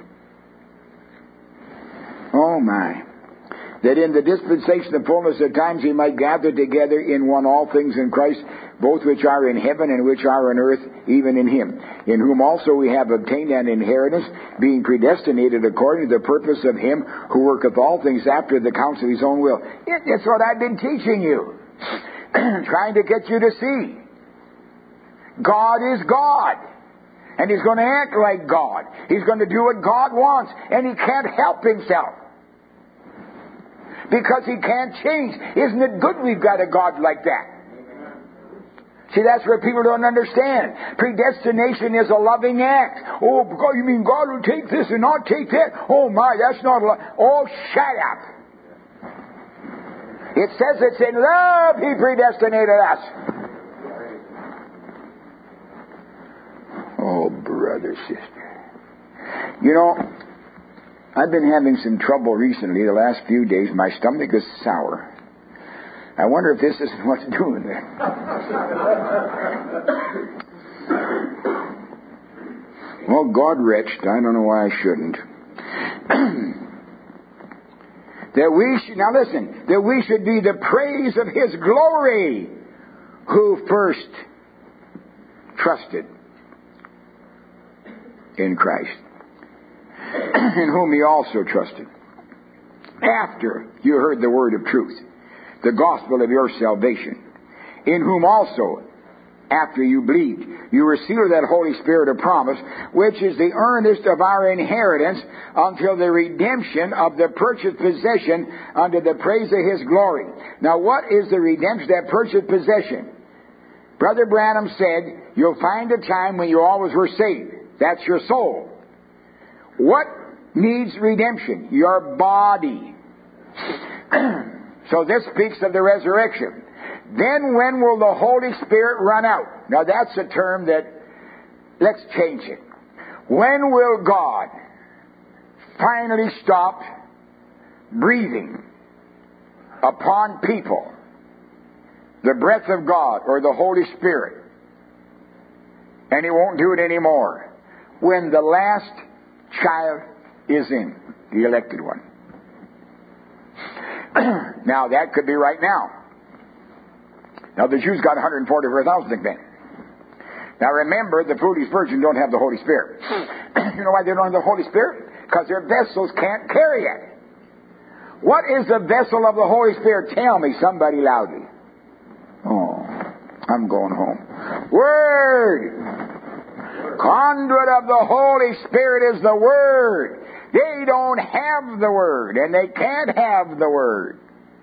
Oh my. That in the dispensation of fullness of times he might gather together in one all things in Christ, both which are in heaven and which are on earth, even in him, in whom also we have obtained an inheritance, being predestinated according to the purpose of him who worketh all things after the counsel of his own will. It's what I've been teaching you. Trying to get you to see. God is God. And he's going to act like God. He's going to do what God wants. And he can't help himself. Because he can't change. Isn't it good we've got a God like that? See, that's where people don't understand. Predestination is a loving act. Oh, God, you mean God will take this and not take that? Oh, my, that's not love. Oh, shut up. It says it's in love he predestinated us. Oh, brother, sister. You know, I've been having some trouble recently, the last few days. My stomach is sour. I wonder if this isn't what's doing it. Well, God wretched. I don't know why I shouldn't. That we should, now listen, that we should be the praise of his glory, who first trusted in Christ, in whom he also trusted, after you heard the word of truth, the gospel of your salvation, in whom also, after you believed, you were sealed with that Holy Spirit of promise, which is the earnest of our inheritance until the redemption of the purchased possession unto the praise of his glory. Now, what is the redemption, that purchased possession? Brother Branham said, you'll find a time when you always were saved. That's your soul. What needs redemption? Your body. So this speaks of the resurrection. Then when will the Holy Spirit run out? Now that's a term that, let's change it. When will God finally stop breathing upon people the breath of God or the Holy Spirit? And he won't do it anymore. When the last child is in, the elected one. Now, that could be right now. Now, the Jews got one hundred forty-four thousand then. Now, remember, the foolish virgins don't have the Holy Spirit. You know why they don't have the Holy Spirit? Because their vessels can't carry it. What is the vessel of the Holy Spirit? Tell me, somebody loudly. Oh, I'm going home. Word! Conduit of the Holy Spirit is the Word. They don't have the Word, and they can't have the Word.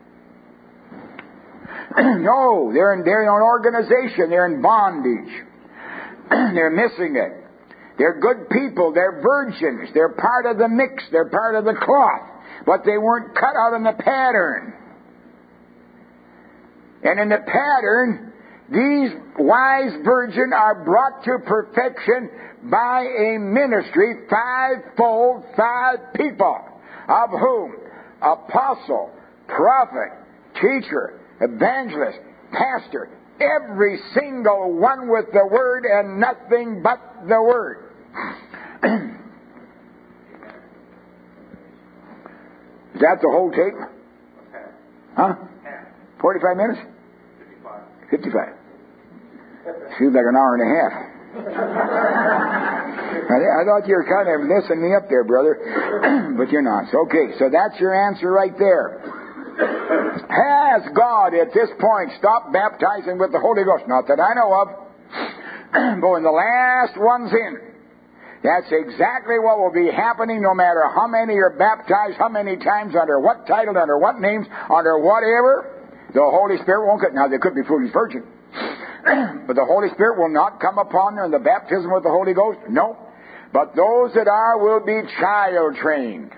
No, they're in, they're in an organization. They're in bondage. They're missing it. They're good people. They're virgins. They're part of the mix. They're part of the cloth. But they weren't cut out in the pattern. And in the pattern, these wise virgins are brought to perfection by a ministry, fivefold, five people, of whom apostle, prophet, teacher, evangelist, pastor, every single one with the Word and nothing but the Word. Is that the whole tape? Huh? forty-five minutes? fifty-five. Seems like an hour and a half. I, I thought you were kind of messing me up there, brother. But you're not. So, okay, so that's your answer right there. Has God at this point stopped baptizing with the Holy Ghost? Not that I know of. But when the last one's in, that's exactly what will be happening no matter how many are baptized, how many times, under what title, under what names, under whatever. The Holy Spirit won't come. Now, there could be foolish virgin. But the Holy Spirit will not come upon them in the baptism with the Holy Ghost? No. But those that are will be child trained.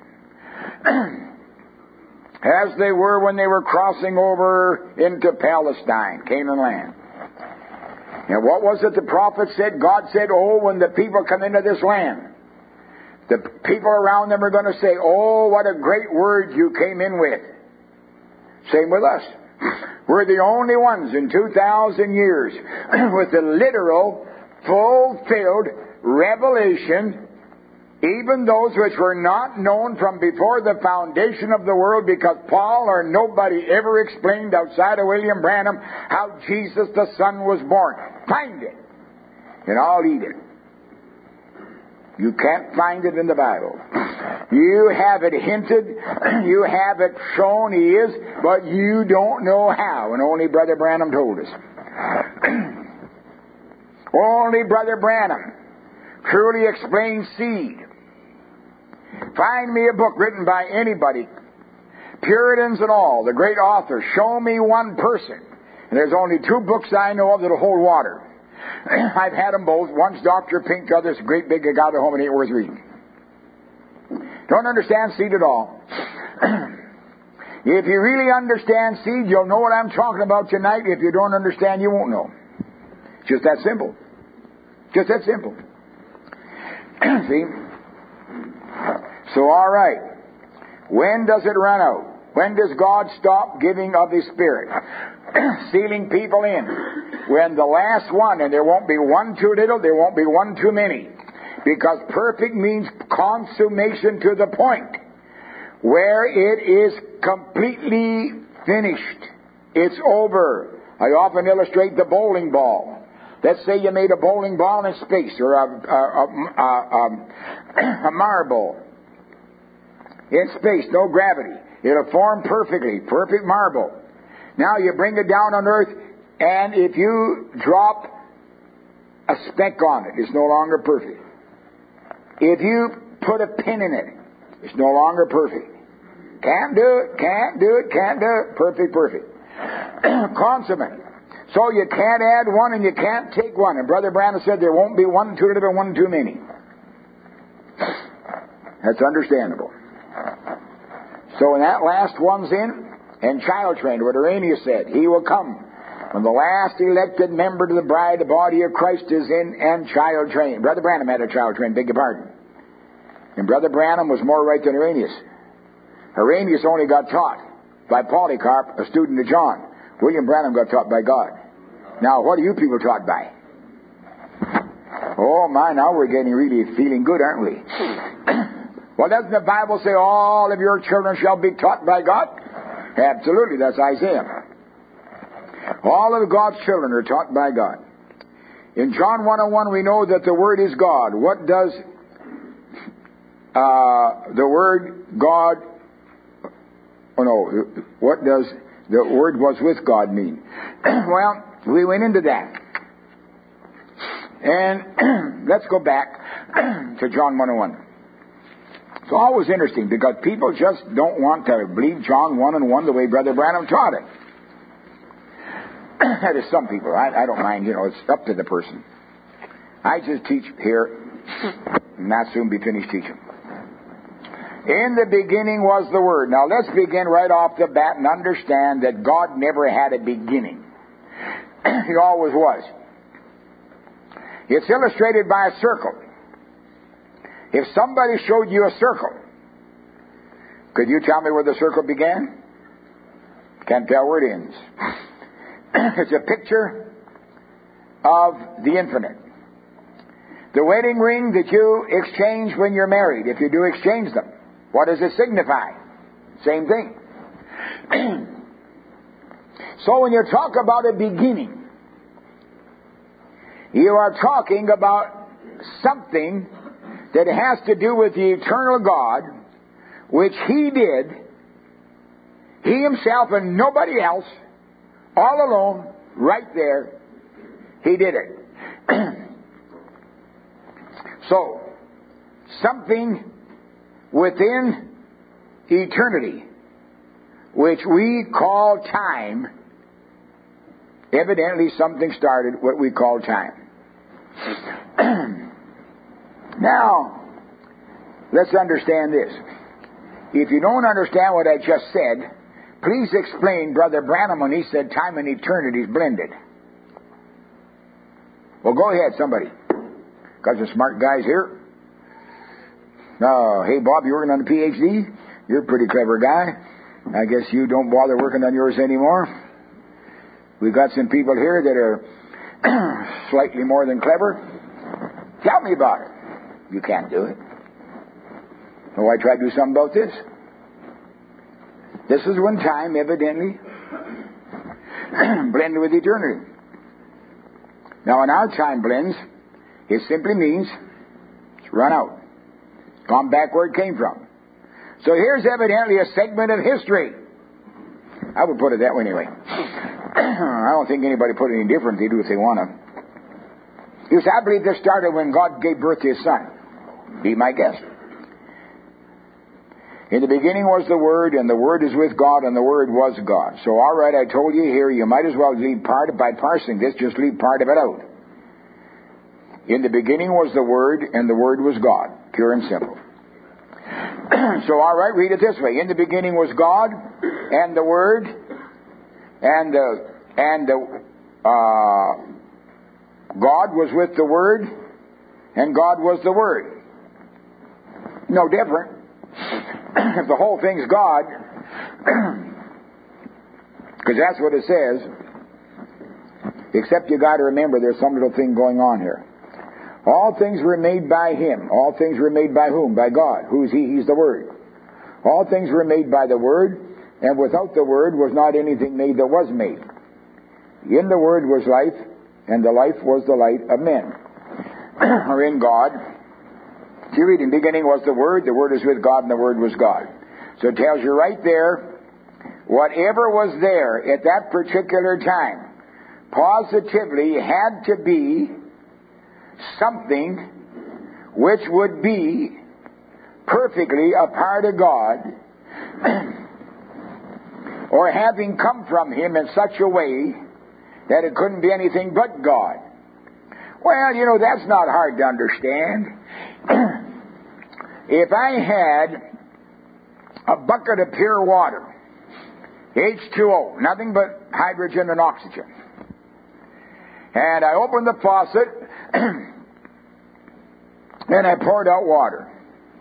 As they were when they were crossing over into Palestine, Canaan land. And what was it the prophet said? God said, oh, when the people come into this land, the people around them are going to say, oh, what a great word you came in with. Same with us. We're the only ones in two thousand years with the literal, fulfilled revelation, even those which were not known from before the foundation of the world, because Paul or nobody ever explained outside of William Branham how Jesus the Son was born. Find it, and I'll eat it. You can't find it in the Bible. You have it hinted, you have it shown He is, but you don't know how, and only Brother Branham told us. Only Brother Branham truly explains seed. Find me a book written by anybody, Puritans and all, the great authors. Show me one person. And there's only two books I know of that'll hold water. I've had them both. One's Doctor Pink, the other's a great big guy at home and ain't worth reading. Don't understand seed at all. If you really understand seed, you'll know what I'm talking about tonight. If you don't understand, you won't know. Just that simple. Just that simple. See? So, all right. When does it run out? When does God stop giving of His Spirit? Sealing people in. When the last one, and there won't be one too little, there won't be one too many. Because perfect means consummation to the point where it is completely finished. It's over. I often illustrate the bowling ball. Let's say you made a bowling ball in space, or a, a, a, a, a marble in space, no gravity. It'll form perfectly, perfect marble. Now you bring it down on earth, and if you drop a speck on it, it's no longer perfect. If you put a pin in it, it's no longer perfect. Can't do it, can't do it, can't do it. Perfect, perfect. Consummate. So you can't add one and you can't take one. And Brother Branham said there won't be one too little and one too many. That's understandable. So when that last one's in, and child trained, what Irenaeus said, he will come when the last elected member to the bride, the body of Christ, is in and child trained. Brother Branham had a child trained, beg your pardon. And Brother Branham was more right than Irenaeus. Irenaeus only got taught by Polycarp, a student of John. William Branham got taught by God. Now, what are you people taught by? Oh my, now we're getting really feeling good, aren't we? Well, doesn't the Bible say all of your children shall be taught by God? Absolutely, that's Isaiah. All of God's children are taught by God. In John one oh one, we know that the Word is God. What does uh, the Word God, oh no, what does the Word was with God mean? Well, we went into that. And let's go back to John one oh one. It's always interesting because people just don't want to believe John one and one the way Brother Branham taught it. That is some people. I, I don't mind, you know, it's up to the person. I just teach here and not soon be finished teaching. In the beginning was the Word. Now let's begin right off the bat and understand that God never had a beginning. He always was. It's illustrated by a circle. If somebody showed you a circle, could you tell me where the circle began? Can't tell where it ends. It's a picture of the infinite. The wedding ring that you exchange when you're married, if you do exchange them, what does it signify? Same thing. So when you talk about a beginning, you are talking about something that has to do with the eternal God, which He did, He Himself and nobody else, all alone, right there, He did it. So, something within eternity, which we call time, evidently something started what we call time. Now, let's understand this. If you don't understand what I just said, please explain Brother Branham when he said time and eternity is blended. Well, go ahead, somebody. Because the smart guys here. Oh, hey, Bob, you're working on the P H D? You're a pretty clever guy. I guess you don't bother working on yours anymore. We've got some people here that are slightly more than clever. Tell me about it. You can't do it. Oh, I tried to do something about this. This is when time evidently blended with eternity. Now, when our time blends, it simply means it's run out. Gone back where it came from. So here's evidently a segment of history. I would put it that way anyway. I don't think anybody put it any different. They do if they want to. You see, I believe this started when God gave birth to His Son. Be my guest. In the beginning was the Word, and the Word is with God, and the Word was God. So, all right, I told you here, you might as well leave part of, by parsing this, just leave part of it out. In the beginning was the Word, and the Word was God. Pure and simple. So, all right, read it this way. In the beginning was God, and the Word, and the, and the, uh, God was with the Word, and God was the Word. No different. If the whole thing's God, because that's what it says, except you got to remember there's some little thing going on here. All things were made by Him. All things were made by whom? By God. Who's He? He's the Word. All things were made by the Word, and without the Word was not anything made that was made. In the Word was life, and the life was the light of men. Or in God. If you read, in the beginning was the Word, the Word is with God, and the Word was God. So it tells you right there, whatever was there at that particular time, positively had to be something which would be perfectly a part of God, or having come from Him in such a way that it couldn't be anything but God. Well, you know, that's not hard to understand. If I had a bucket of pure water, H two O, nothing but hydrogen and oxygen, and I opened the faucet and I poured out water,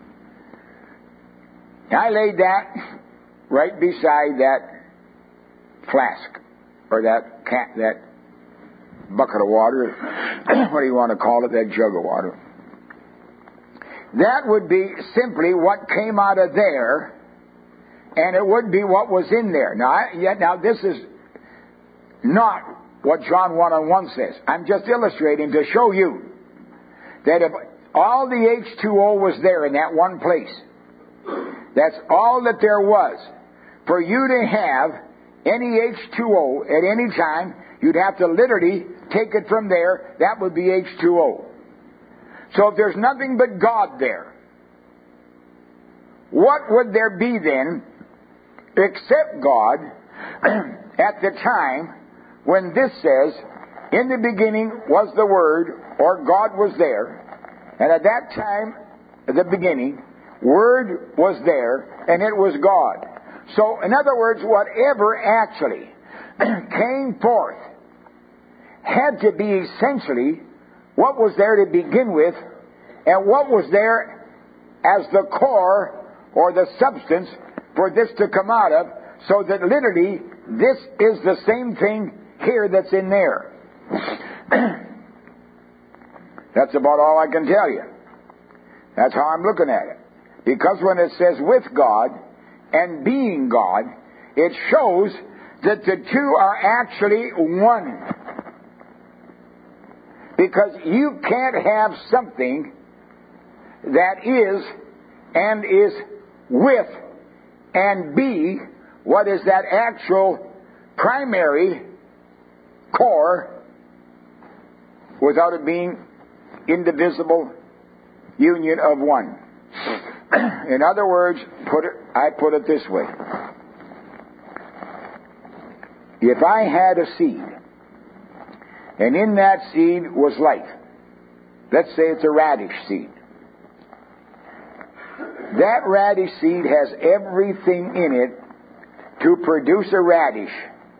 I laid that right beside that flask, or that can, that bucket of water, what do you want to call it, that jug of water. That would be simply what came out of there, and it would be what was in there. Now, I, yeah, now this is not what John one and one says. I'm just illustrating to show you that if all the H two O was there in that one place, that's all that there was. For you to have any H two O at any time, you'd have to literally take it from there. That would be H two O. So if there's nothing but God there, what would there be then except God at the time when this says, in the beginning was the Word, or God was there, and at that time, at the beginning, Word was there, and it was God. So, in other words, whatever actually came forth had to be essentially what was there to begin with and what was there as the core or the substance for this to come out of, so that literally this is the same thing here that's in there. That's about all I can tell you. That's how I'm looking at it. Because when it says with God and being God, it shows that the two are actually one. Because you can't have something that is and is with and be what is that actual primary core without it being indivisible union of one. In other words, put it, I put it this way. If I had a seed, and in that seed was life, let's say it's a radish seed. That radish seed has everything in it to produce a radish,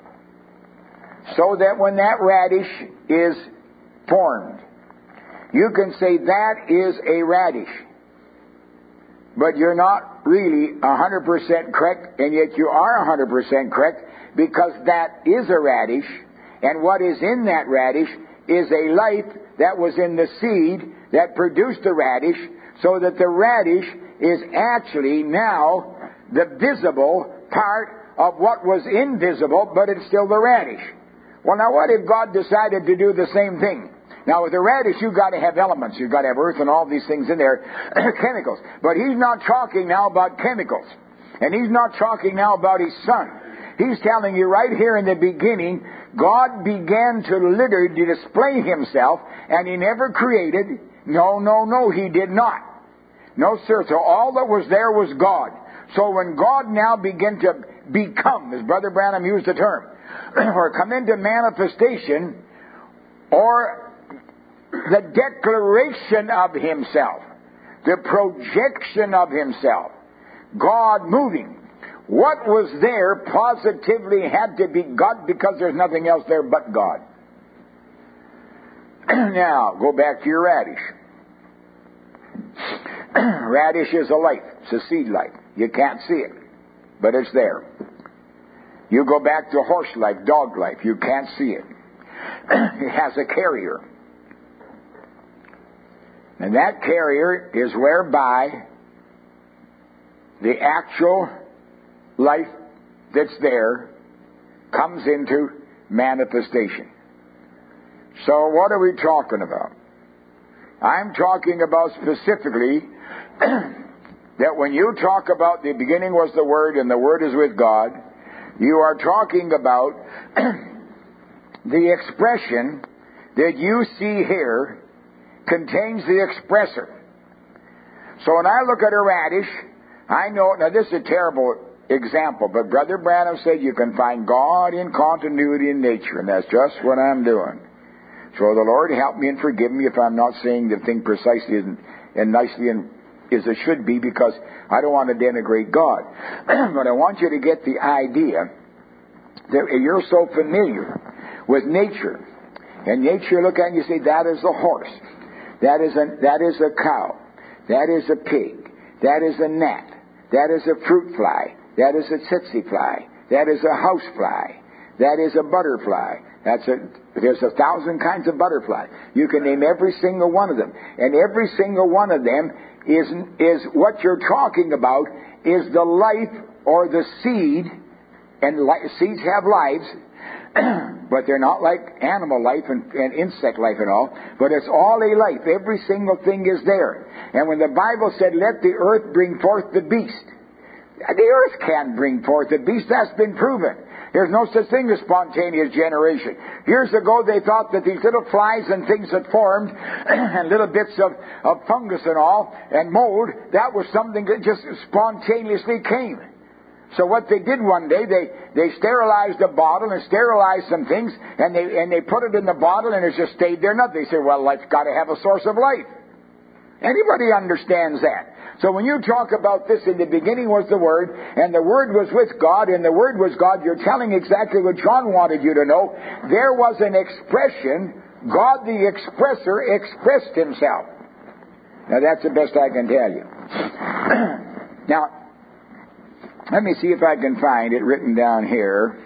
so that when that radish is formed, you can say that is a radish. But you're not really one hundred percent correct, and yet you are one hundred percent correct, because that is a radish, and what is in that radish is a life that was in the seed that produced the radish, so that the radish is actually now the visible part of what was invisible, but it's still the radish. Well, now what if God decided to do the same thing? Now, with the radish, you've got to have elements. You've got to have earth and all these things in there, chemicals. But he's not talking now about chemicals. And he's not talking now about his son. He's telling you right here in the beginning, God began to literally display himself, and he never created. No, no, no, he did not. No, sir. So all that was there was God. So when God now began to become, as Brother Branham used the term, or come into manifestation, or the declaration of himself, the projection of himself, God moving. What was there positively had to be God, because there's nothing else there but God. Now, go back to your radish. Radish is a life. It's a seed life. You can't see it, but it's there. You go back to horse life, dog life. You can't see it. It has a carrier. And that carrier is whereby the actual life that's there comes into manifestation. So what are we talking about? I'm talking about specifically that when you talk about the beginning was the Word and the Word is with God, you are talking about the expression that you see here contains the expressor. So when I look at a radish, I know, now this is a terrible example, but Brother Branham said you can find God in continuity in nature, and that's just what I'm doing. So the Lord help me and forgive me if I'm not saying the thing precisely and, and nicely and as it should be, because I don't want to denigrate God. But I want you to get the idea that you're so familiar with nature. And nature, look at it and you say, that is a horse. That is a, that is a cow. That is a pig. That is a gnat. That is a fruit fly. That is a tsetse fly. That is a house fly. That is a butterfly. That's a, there's a thousand kinds of butterfly. You can name every single one of them. And every single one of them is, is what you're talking about is the life or the seed. And li- seeds have lives, but they're not like animal life and, and insect life and all. But it's all a life. Every single thing is there. And when the Bible said, let the earth bring forth the beast, the earth can't bring forth the beast. That's been proven. There's no such thing as spontaneous generation. Years ago, they thought that these little flies and things that formed, and little bits of, of fungus and all, and mold, that was something that just spontaneously came. So what they did one day, they, they sterilized a bottle and sterilized some things, and they and they put it in the bottle, and it just stayed there. Nothing. They said, well, it's got to have a source of life. Anybody understands that? So when you talk about this, in the beginning was the Word, and the Word was with God, and the Word was God, you're telling exactly what John wanted you to know. There was an expression. God the expressor expressed himself. Now that's the best I can tell you. Now, let me see if I can find it written down here.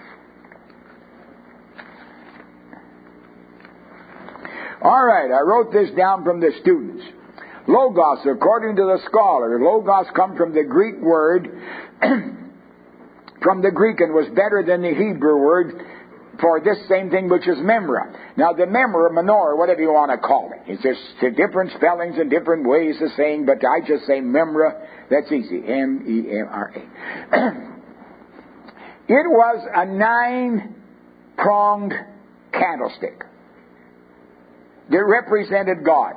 All right, I wrote this down from the students. Logos, according to the scholar, Logos comes from the Greek word, from the Greek, and was better than the Hebrew word for this same thing, which is memra. Now, the memra, menorah, whatever you want to call it, it's just different spellings and different ways of saying, but I just say memra. That's easy. M E M R A. It was a nine-pronged candlestick that represented God.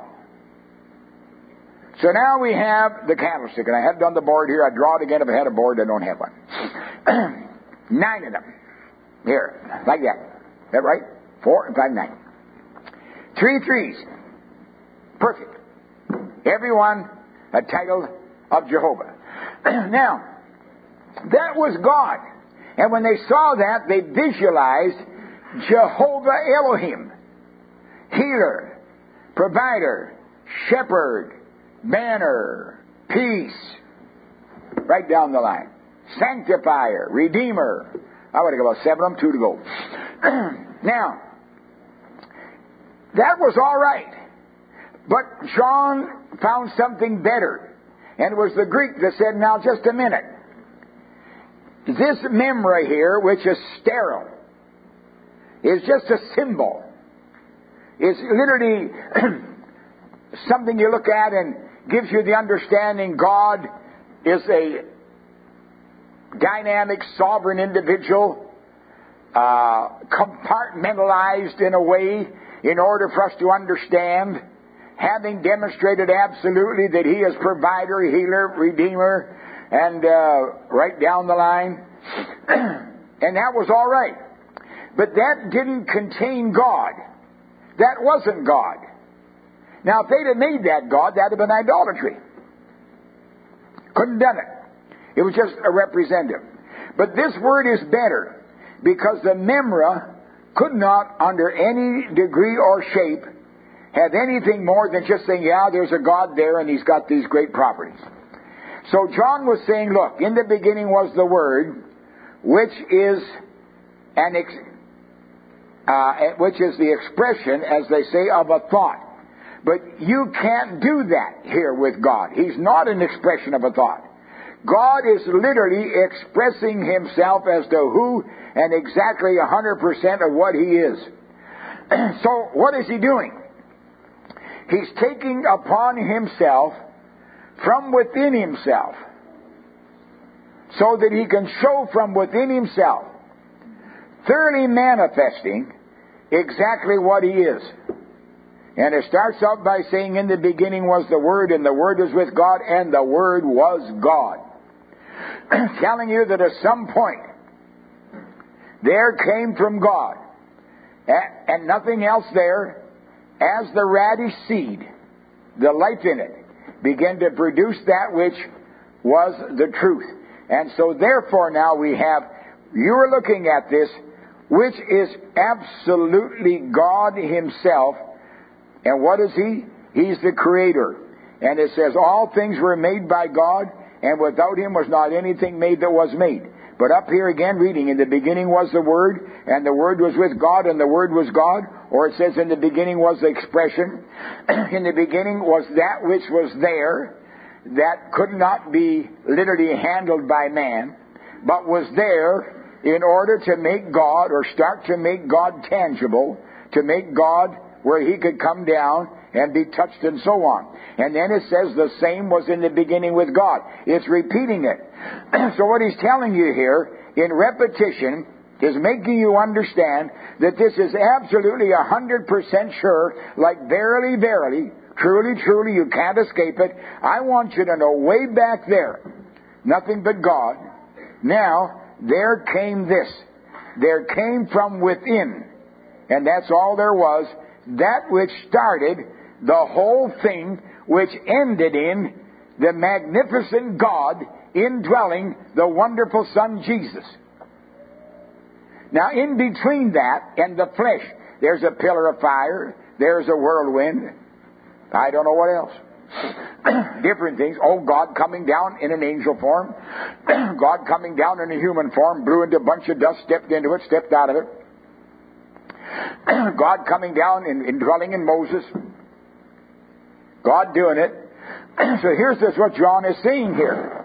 So now we have the candlestick, and I have it on the board here. I'd draw it again if I had a board. I don't have one. Nine of them. Here, like that. Is that right? Four and five, nine. Three threes. Perfect. Every one a title of Jehovah. Now, that was God. And when they saw that, they visualized Jehovah Elohim. Healer, provider, shepherd, banner, peace, right down the line. Sanctifier, redeemer. I would have got about seven of them, two to go. Now, that was all right. But John found something better. And it was the Greek that said, now just a minute. This memra here, which is sterile, is just a symbol. It's literally something you look at and gives you the understanding God is a dynamic, sovereign individual, uh, compartmentalized in a way in order for us to understand, having demonstrated absolutely that He is provider, healer, redeemer, and uh, right down the line. And that was all right. But that didn't contain God. That wasn't God. Now, if they'd have made that God, that would have been idolatry. Couldn't have done it. It was just a representative. But this word is better because the memra could not, under any degree or shape, have anything more than just saying, yeah, there's a God there and He's got these great properties. So John was saying, look, in the beginning was the Word, which is an ex- uh, which is the expression, as they say, of a thought. But you can't do that here with God. He's not an expression of a thought. God is literally expressing Himself as to who and exactly one hundred percent of what He is. So what is He doing? He's taking upon Himself from within Himself so that He can show from within Himself, thoroughly manifesting exactly what He is. And it starts out by saying, in the beginning was the Word, and the Word was with God, and the Word was God. Telling you that at some point, there came from God, and nothing else there, as the radish seed, the life in it, began to produce that which was the truth. And so therefore now we have, you're looking at this, which is absolutely God Himself. And what is He? He's the Creator. And it says all things were made by God, and without Him was not anything made that was made. But up here again reading, in the beginning was the Word, and the Word was with God, and the Word was God. Or it says in the beginning was the expression. In the beginning was that which was there, that could not be literally handled by man, but was there in order to make God, or start to make God tangible, to make God where He could come down and be touched and so on. And then it says the same was in the beginning with God. It's repeating it. So what He's telling you here, in repetition, is making you understand that this is absolutely a hundred percent sure, like verily, verily, truly, truly, you can't escape it. I want you to know way back there, nothing but God. Now, there came this. There came from within, and that's all there was, that which started the whole thing, which ended in the magnificent God indwelling the wonderful Son Jesus. Now, in between that and the flesh, there's a pillar of fire, there's a whirlwind, I don't know what else. Different things. Oh, God coming down in an angel form, God coming down in a human form, blew into a bunch of dust, stepped into it, stepped out of it. God coming down and, and dwelling in Moses. God doing it. So here's this what John is saying here.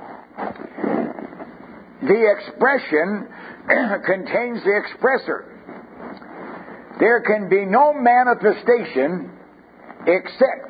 The expression contains the expressor. There can be no manifestation except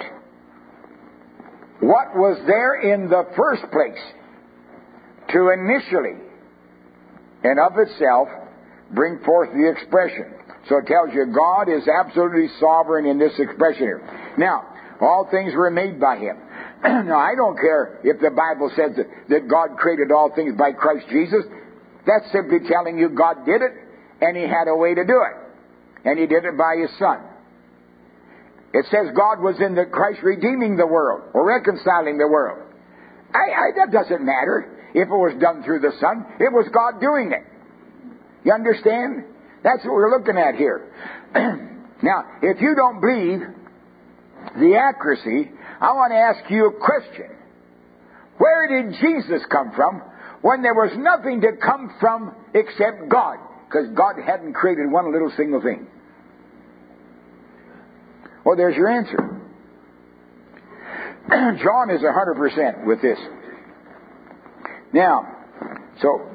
what was there in the first place to initially and of itself bring forth the expression. So it tells you God is absolutely sovereign in this expression here. Now, all things were made by Him. Now, I don't care if the Bible says that, that God created all things by Christ Jesus. That's simply telling you God did it, and He had a way to do it. And He did it by His Son. It says God was in the Christ redeeming the world, or reconciling the world. I, I, that doesn't matter if it was done through the Son. It was God doing it. You understand? That's what we're looking at here. Now, if you don't believe the accuracy, I want to ask you a question. Where did Jesus come from when there was nothing to come from except God? Because God hadn't created one little single thing. Well, there's your answer. John is one hundred percent with this. Now, so,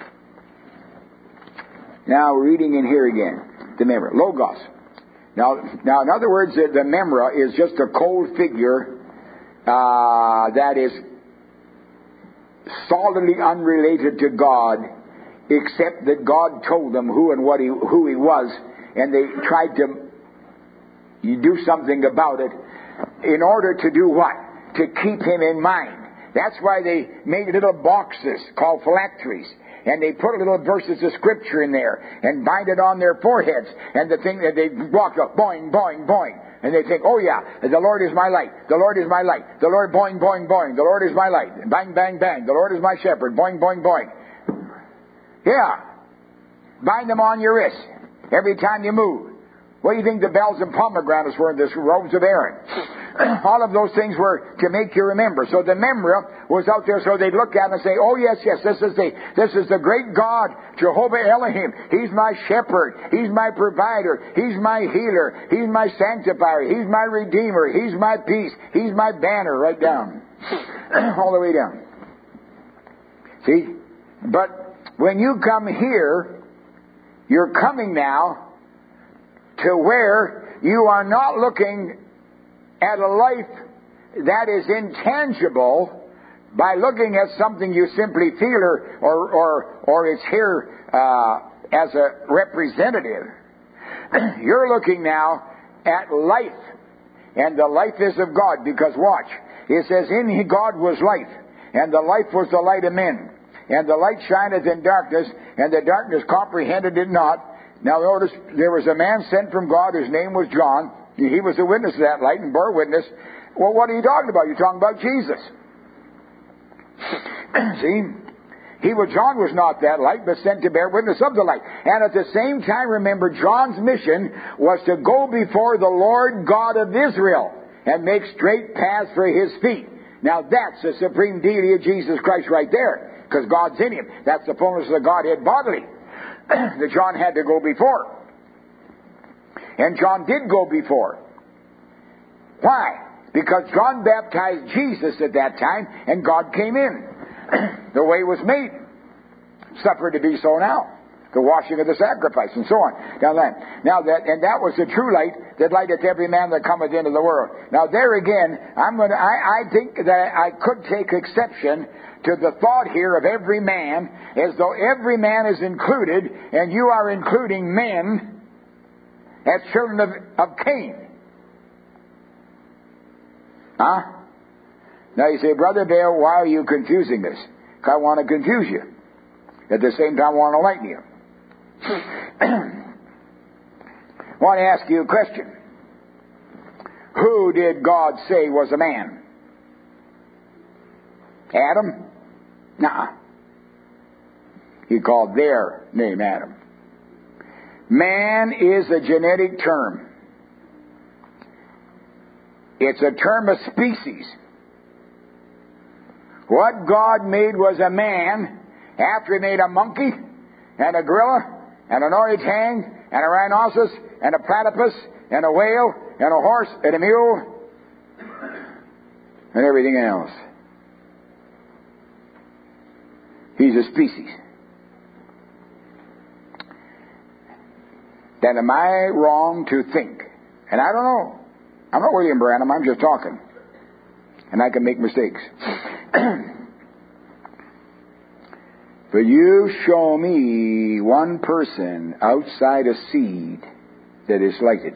now we're reading in here again. The memra, logos. Now, now, in other words, the, the memra is just a cold figure uh, that is solidly unrelated to God, except that God told them who and what he, who He was, and they tried to do something about it in order to do what? To keep Him in mind. That's why they made little boxes called phylacteries. And they put little verses of Scripture in there and bind it on their foreheads. And the thing that they walk up, boing, boing, boing. And they think, oh yeah, the Lord is my light. The Lord is my light. The Lord, boing, boing, boing. The Lord is my light. And bang, bang, bang. The Lord is my shepherd. Boing, boing, boing. Yeah. Bind them on your wrist every time you move. What do you think the bells and pomegranates were in the robes of Aaron? All of those things were to make you remember. So the memra was out there so they'd look at it and say, oh yes, yes, this is the this is the great God, Jehovah Elohim. He's my shepherd. He's my provider. He's my healer. He's my sanctifier. He's my redeemer. He's my peace. He's my banner. Right down. All the way down. See? But when you come here, you're coming now to where you are not looking at a life that is intangible by looking at something you simply feel or or or, or is here uh, as a representative. You're looking now at life, and the life is of God, because watch, it says, in God was life, and the life was the light of men, and the light shineth in darkness, and the darkness comprehended it not. Now notice, there was a man sent from God whose name was John. He was a witness of that light and bore witness. Well, what are you talking about? You're talking about Jesus. See? He was, John was not that light, but sent to bear witness of the light. And at the same time, remember, John's mission was to go before the Lord God of Israel and make straight paths for His feet. Now that's the supreme deity of Jesus Christ right there, because God's in Him. That's the fullness of the Godhead bodily. That John had to go before. And John did go before. Why? Because John baptized Jesus at that time, and God came in. The way was made. Suffered to be so now. The washing of the sacrifice, and so on. Now that, now that, and that was the true light that lighteth every man that cometh into the world. Now there again, I'm going to, I, I think that I could take exception to the thought here of every man, as though every man is included, and you are including men as children of, of Cain. Huh? Now you say, Brother Dale, why are you confusing us? I want to confuse you. At the same time, I want to enlighten you. I want to ask you a question. Who did God say was a man? Adam? Nuh-uh. He called their name Adam. Man is a genetic term. It's a term of species. What God made was a man after He made a monkey and a gorilla and an orangutan and a rhinoceros and a platypus and a whale and a horse and a mule and everything else. He's a species. Then am I wrong to think? And I don't know. I'm not William Branham, I'm just talking. And I can make mistakes. But you show me one person outside a seed that is lighted.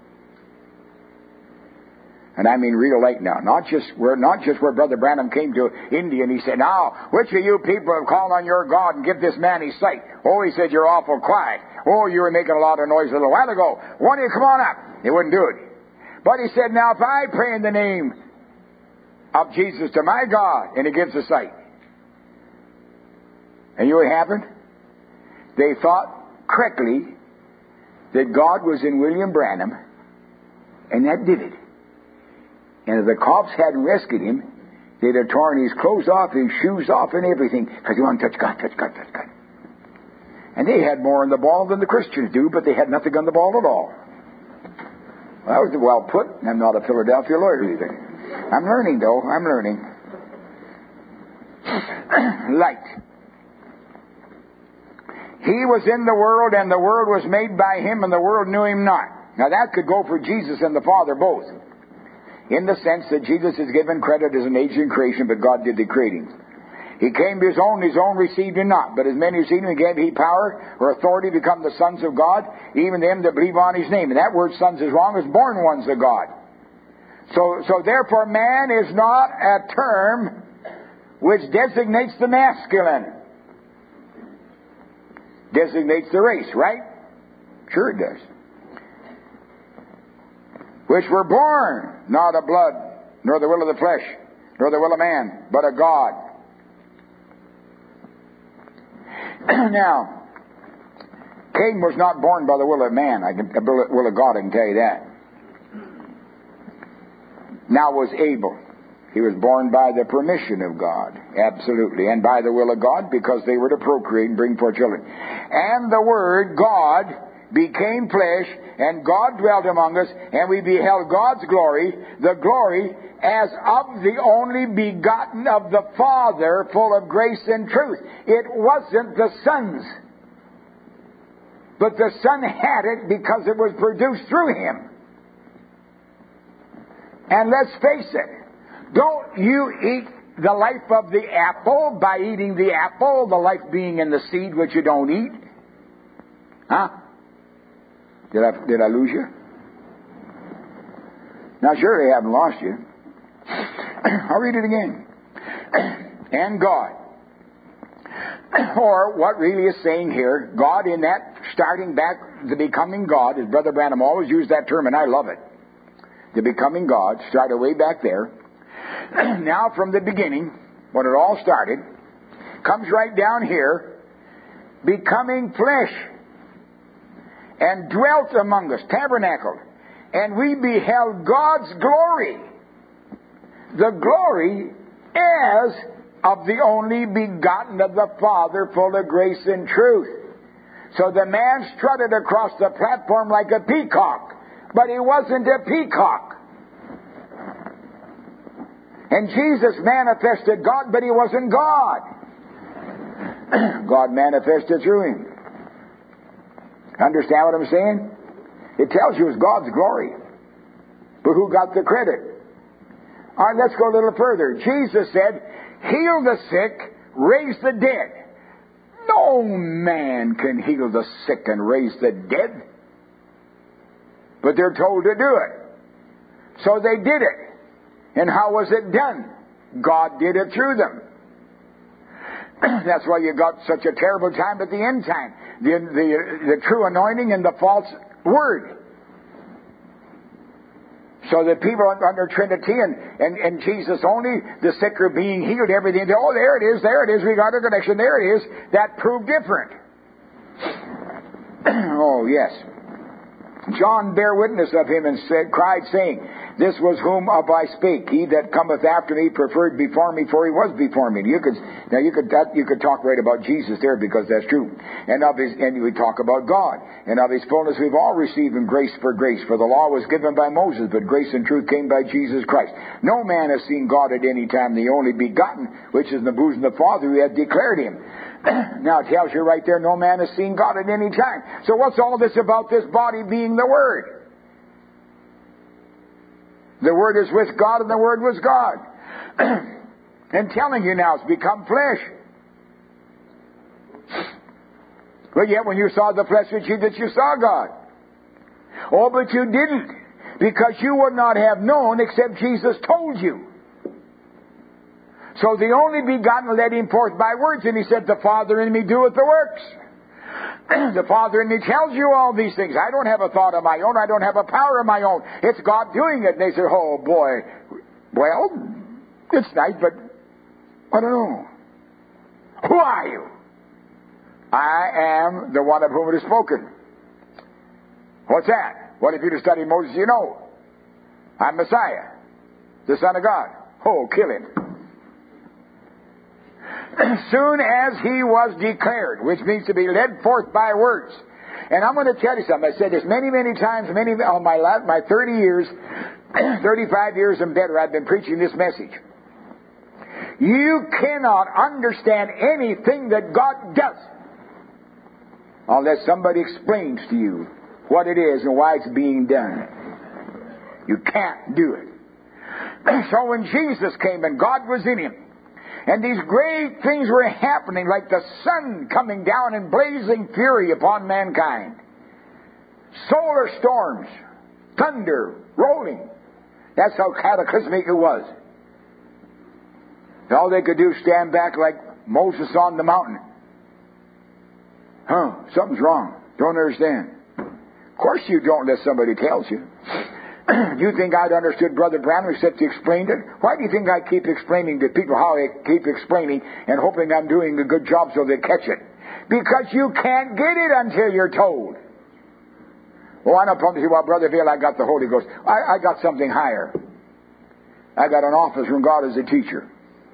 And I mean real light now. Not just where not just where Brother Branham came to India and he said, now, which of you people have called on your God and give this man his sight? Oh, he said, you're awful quiet. Oh, you were making a lot of noise a little while ago. Why don't you come on up? He wouldn't do it. But he said, now if I pray in the name of Jesus to my God, and He gives a sight. And you know what happened? They thought correctly that God was in William Branham, and that did it. And if the cops hadn't rescued him, they'd have torn his clothes off, his shoes off, and everything, because he wanted to touch God, touch God, touch God. And they had more on the ball than the Christians do, but they had nothing on the ball at all. Well, that was well put, and I'm not a Philadelphia lawyer either. I'm learning, though. I'm learning. Light. He was in the world, and the world was made by Him, and the world knew Him not. Now that could go for Jesus and the Father both. In the sense that Jesus is given credit as an agent in creation, but God did the creating. He came to His own, His own received Him not. But as many as received Him, He gave He power or authority to become the sons of God, even them that believe on His name. And that word sons is wrong, as born ones of God. So, so therefore man is not a term which designates the masculine. Designates the race, right? Sure it does. Which were born, not of blood, nor the will of the flesh, nor the will of man, but of God. Now, Cain was not born by the will of man, I can, the will of God, I can tell you that. Now was Abel. He was born by the permission of God, absolutely, and by the will of God, because they were to procreate and bring forth children. And the Word, God, became flesh, and God dwelt among us, and we beheld God's glory, the glory as of the only begotten of the Father, full of grace and truth. It wasn't the Son's, but the Son had it because it was produced through Him. And let's face it, don't you eat the life of the apple by eating the apple, the life being in the seed which you don't eat? Huh? Did I, did I lose you? Now, surely I haven't lost you. I'll read it again. And God. Or what really is saying here, God in that starting back, the becoming God, as Brother Branham always used that term, and I love it. The becoming God, started way back there. Now from the beginning, when it all started, comes right down here, becoming flesh, and dwelt among us, tabernacled, and we beheld God's glory. The glory as of the only begotten of the Father, full of grace and truth. So the man strutted across the platform like a peacock, but he wasn't a peacock. And Jesus manifested God, but He wasn't God. God manifested through Him. Understand what I'm saying? It tells you it's God's glory. But who got the credit? All right, let's go a little further. Jesus said, heal the sick, raise the dead. No man can heal the sick and raise the dead. But they're told to do it. So they did it. And how was it done? God did it through them. That's why you got such a terrible time at the end time. The, the, the true anointing and the false word. So that people under Trinity and, and, and Jesus only, the sick are being healed, everything. Oh, there it is, there it is, we got a connection, there it is. That proved different. Oh, yes. John bare witness of him and said, cried, saying, This was whom of I speak. He that cometh after me preferred before me, for he was before me. You could now you could that, you could talk right about Jesus there because that's true. And of his and we talk about God. And of his fullness we've all received in grace for grace. For the law was given by Moses, but grace and truth came by Jesus Christ. No man has seen God at any time, the only begotten, which is in the bosom of the Father, who hath declared him. Now it tells you right there, no man has seen God at any time. So what's all this about this body being the Word? The Word is with God and the Word was God. And telling you now, it's become flesh. But yet when you saw the flesh with you, that you saw God. Oh, but you didn't. Because you would not have known except Jesus told you. So the only begotten led him forth by words, and he said, The Father in me doeth the works. The Father in me tells you all these things. I don't have a thought of my own. I don't have a power of my own. It's God doing it. And they say, oh boy, well, it's nice, but I don't know. Who are you? I am the one of whom it is spoken. What's that? What if you to study Moses, you know? I'm Messiah, the Son of God. Oh, kill him. Soon as he was declared, which means to be led forth by words. And I'm going to tell you something. I said this many, many times, many on my last, my thirty years, thirty-five years and better, I've been preaching this message. You cannot understand anything that God does unless somebody explains to you what it is and why it's being done. You can't do it. So when Jesus came and God was in him, and these great things were happening, like the sun coming down in blazing fury upon mankind. Solar storms, thunder, rolling. That's how cataclysmic it was. And all they could do was stand back like Moses on the mountain. Huh, something's wrong. Don't understand. Of course you don't unless somebody tells you. Do you think I'd understood Brother Branham except he explained it? Why do you think I keep explaining to people how I keep explaining and hoping I'm doing a good job so they catch it? Because you can't get it until you're told. Oh, I don't promise you, well, Brother Vail, I got the Holy Ghost. I, I got something higher. I got an office from God as a teacher.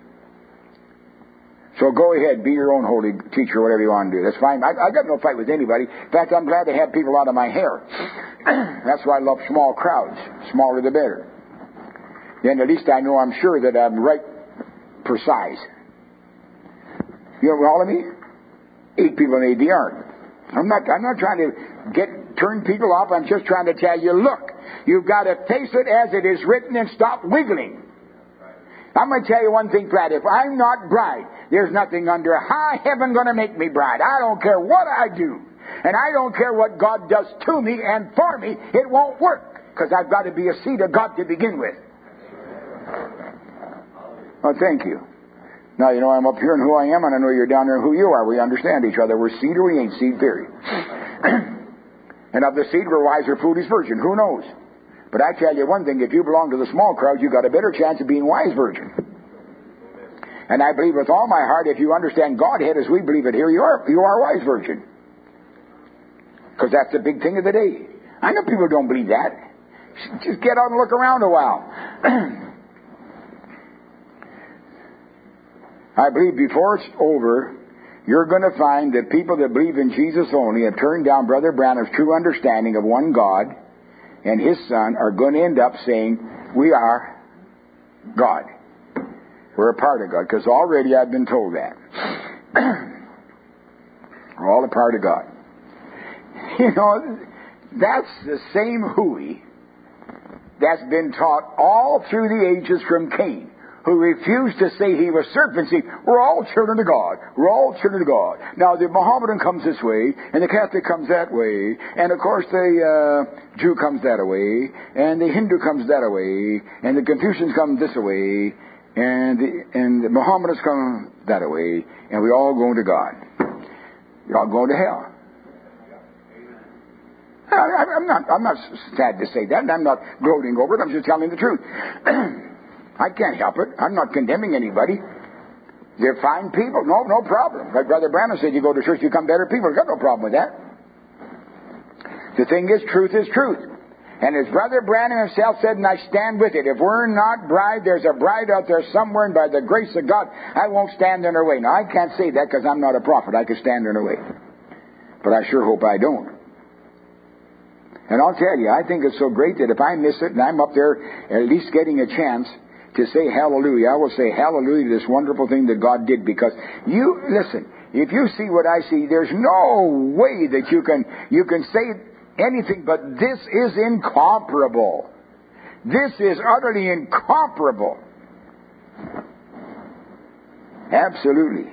So go ahead, be your own holy teacher, whatever you want to do. That's fine. I, I got no fight with anybody. In fact, I'm glad to have people out of my hair. That's why I love small crowds. Smaller the better. Then at least I know I'm sure that I'm right precise. You know all of me? Eight people in A D aren't. I'm not, I'm not trying to get turn people off. I'm just trying to tell you, look, you've got to face it as it is written and stop wiggling. I'm going to tell you one thing, Brad. If I'm not bride, there's nothing under high heaven going to make me bride. I don't care what I do. And I don't care what God does to me and for me. It won't work. Because I've got to be a seed of God to begin with. Well, thank you. Now, you know, I'm up here and who I am, and I know you're down there and who you are. We understand each other. We're seed or we ain't seed, period. And of the seed, we're wise or foolish virgin. Who knows? But I tell you one thing, if you belong to the small crowd, you've got a better chance of being wise virgin. And I believe with all my heart, if you understand Godhead as we believe it here, you are, you are wise virgin. Because that's the big thing of the day. I know people don't believe that. Just get out and look around a while. I believe before it's over, you're going to find that people that believe in Jesus only have turned down Brother Branham's true understanding of one God and His Son are going to end up saying, we are God. We're a part of God. Because already I've been told that. We're all a part of God. You know, that's the same hooey that's been taught all through the ages from Cain, who refused to say he was serpent. See, we're all children of God. We're all children of God. Now, the Mohammedan comes this way, and the Catholic comes that way, and of course the uh, Jew comes that way, and the Hindu comes that way, and the Confucians come this way, and the, and the Mohammedans come that way, and we all go to God. You're all going to hell. I, I'm not, I'm not sad to say that, and I'm not gloating over it. I'm just telling the truth. I can't help it. I'm not condemning anybody. They're fine people. No, no problem. Like Brother Branham said, you go to church, you become better people. I've got no problem with that. The thing is, truth is truth. And as Brother Branham himself said, and I stand with it, if we're not bride, there's a bride out there somewhere, and by the grace of God, I won't stand in her way. Now, I can't say that because I'm not a prophet. I could stand in her way. But I sure hope I don't. And I'll tell you, I think it's so great that if I miss it and I'm up there at least getting a chance to say hallelujah, I will say hallelujah to this wonderful thing that God did. Because you, listen, if you see what I see, there's no way that you can, you can say anything but this is incomparable. This is utterly incomparable. Absolutely.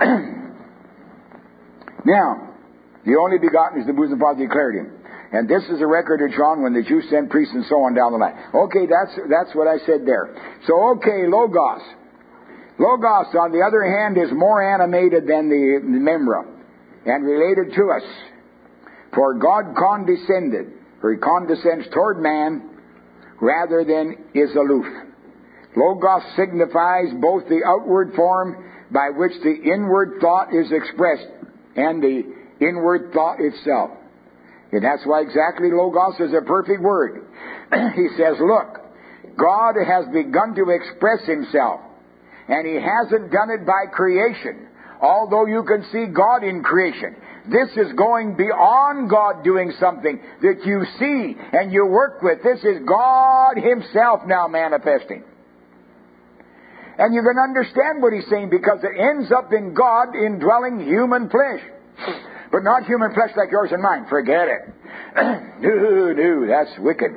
Now, the only begotten is the bosom Father declared him. And this is a record of John when the Jews sent priests and so on down the line. Okay, that's that's what I said there. So, okay, Logos. Logos, on the other hand, is more animated than the, the Memra and related to us. For God condescended, or he condescends toward man rather than is aloof. Logos signifies both the outward form by which the inward thought is expressed and the inward thought itself. And that's why exactly Logos is a perfect word. He says, look, God has begun to express himself, and he hasn't done it by creation, although you can see God in creation. This is going beyond God doing something that you see and you work with. This is God himself now manifesting. And you can understand what he's saying because it ends up in God indwelling human flesh. But not human flesh like yours and mine. Forget it. no, no, that's wicked.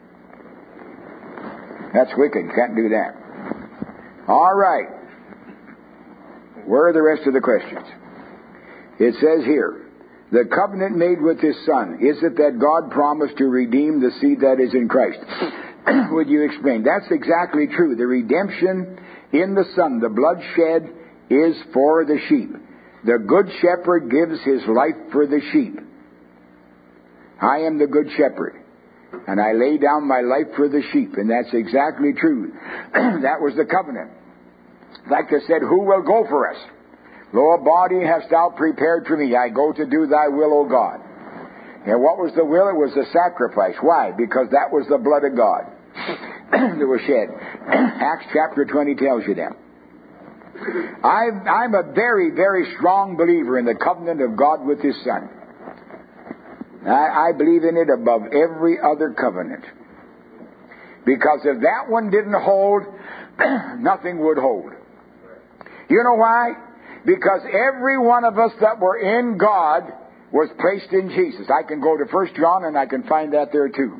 That's wicked. Can't do that. All right. Where are the rest of the questions? It says here, the covenant made with his Son, is it that God promised to redeem the seed that is in Christ? Would you explain? That's exactly true. The redemption in the Son, the blood shed, is for the sheep. The good shepherd gives his life for the sheep. I am the good shepherd, and I lay down my life for the sheep, and that's exactly true. That was the covenant. Like I said, who will go for us? Lo, a body hast thou prepared for me. I go to do thy will, O God. And what was the will? It was the sacrifice. Why? Because that was the blood of God that was shed. Acts chapter twenty tells you that. I've, I'm a very, very strong believer in the covenant of God with his Son. I, I believe in it above every other covenant. Because if that one didn't hold, nothing would hold. You know why? Because every one of us that were in God was placed in Jesus. I can go to First John and I can find that there too.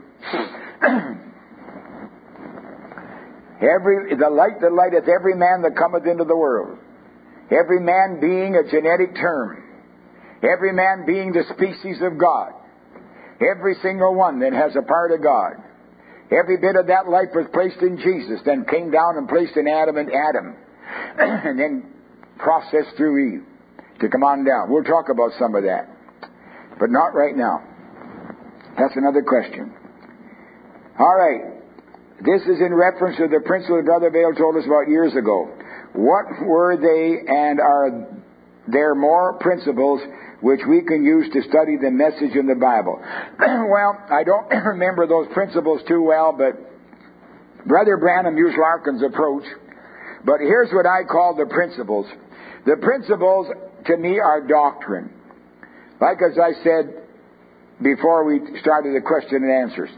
Every the light that lighteth every man that cometh into the world. Every man being a genetic term. Every man being the species of God. Every single one that has a part of God. Every bit of that life was placed in Jesus, then came down and placed in Adam and Adam. And then processed through Eve to come on down. We'll talk about some of that. But not right now. That's another question. All right. This is in reference to the principle that Brother Vail told us about years ago. What were they, and are there more principles which we can use to study the message in the Bible? Well, I don't remember those principles too well, but Brother Branham used Larkin's approach. But here's what I call the principles. The principles, to me, are doctrine. Like as I said before we started the question and answers.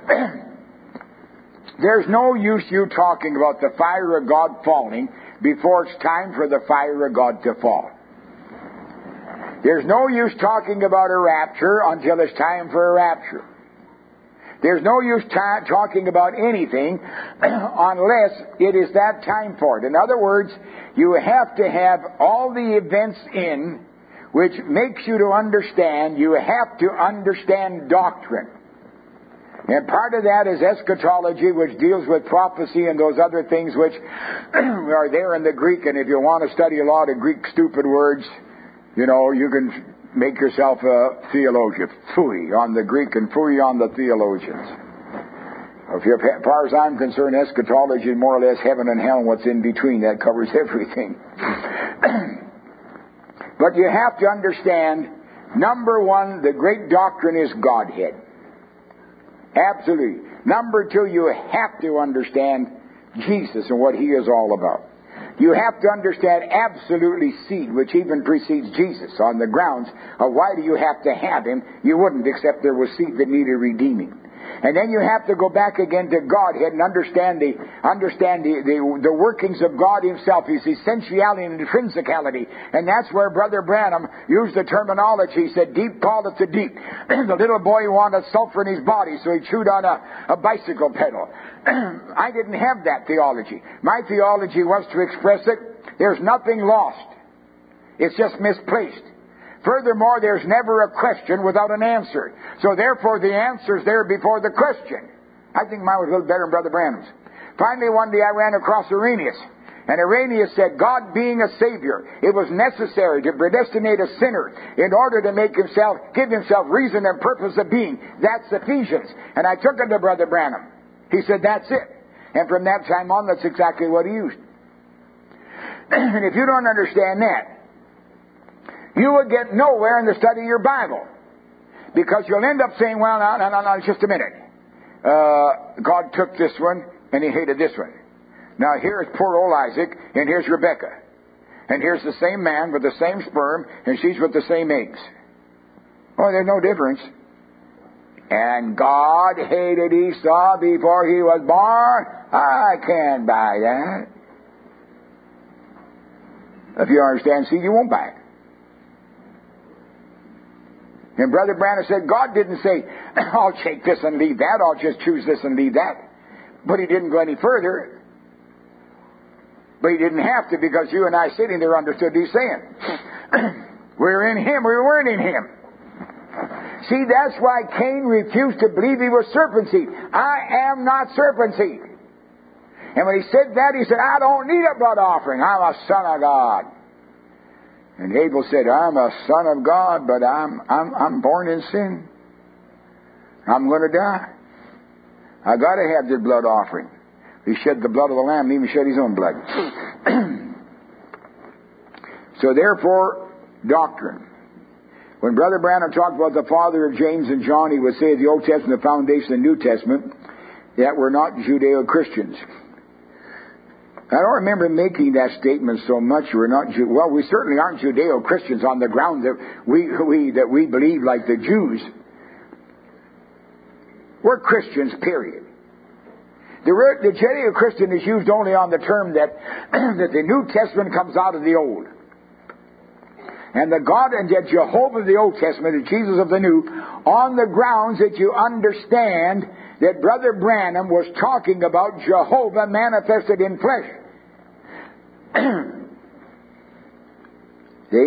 There's no use you talking about the fire of God falling before it's time for the fire of God to fall. There's no use talking about a rapture until it's time for a rapture. There's no use ta- talking about anything unless it is that time for it. In other words, you have to have all the events in which makes you to understand. You have to understand doctrine. And part of that is eschatology, which deals with prophecy and those other things which are there in the Greek. And if you want to study a lot of Greek stupid words, You know, you can make yourself a theologian. Phooey on the Greek and phooey on the theologians. If you're, as far as I'm concerned, eschatology is more or less heaven and hell and what's in between. That covers everything. But you have to understand, number one, the great doctrine is Godhead. Absolutely. Number two, you have to understand Jesus and what He is all about. You have to understand absolutely seed, which even precedes Jesus, on the grounds of why do you have to have Him? You wouldn't, except there was seed that needed redeeming. And then you have to go back again to Godhead and understand the understand the, the, the workings of God Himself, His essentiality and intrinsicality. And that's where Brother Branham used the terminology. He said, deep calleth to deep. The little boy wanted sulfur in his body, so he chewed on a, a bicycle pedal. I didn't have that theology. My theology was to express it. There's nothing lost. It's just misplaced. Furthermore, there's never a question without an answer. So therefore, the answer's there before the question. I think mine was a little better than Brother Branham's. Finally, one day I ran across Irenaeus. And Irenaeus said, God being a Savior, it was necessary to predestinate a sinner in order to make himself, give himself reason and purpose of being. That's Ephesians. And I took it to Brother Branham. He said, that's it. And from that time on, that's exactly what he used. And if you don't understand that, you will get nowhere in the study of your Bible. Because you'll end up saying, well, no, no, no, no, just a minute. Uh, God took this one and He hated this one. Now here's poor old Isaac and here's Rebekah. And here's the same man with the same sperm and she's with the same eggs. Oh, there's no difference. And God hated Esau before he was born. I can't buy that. If you understand, see, you won't buy it. And Brother Branham said, God didn't say, I'll take this and leave that, I'll just choose this and leave that. But He didn't go any further. But He didn't have to, because you and I sitting there understood what He's saying. We're in Him, we weren't in Him. See, that's why Cain refused to believe he was serpent seed. I am not serpent seed. And when he said that, he said, I don't need a blood offering. I'm a son of God. And Abel said, I'm a son of God, but I'm I'm I'm born in sin. I'm going to die. I got to have the blood offering. He shed the blood of the lamb, and even shed his own blood. So therefore, doctrine. When Brother Branham talked about the father of James and John, he would say the Old Testament, the foundation of the New Testament, that we're not Judeo-Christians. I don't remember making that statement so much. We're not, well, we certainly aren't Judeo-Christians on the ground that we, we that we believe like the Jews. We're Christians, period. The, the Judeo-Christian is used only on the term that that the New Testament comes out of the Old. And the God and yet Jehovah of the Old Testament, the Jesus of the New, on the grounds that you understand that Brother Branham was talking about Jehovah manifested in flesh. See?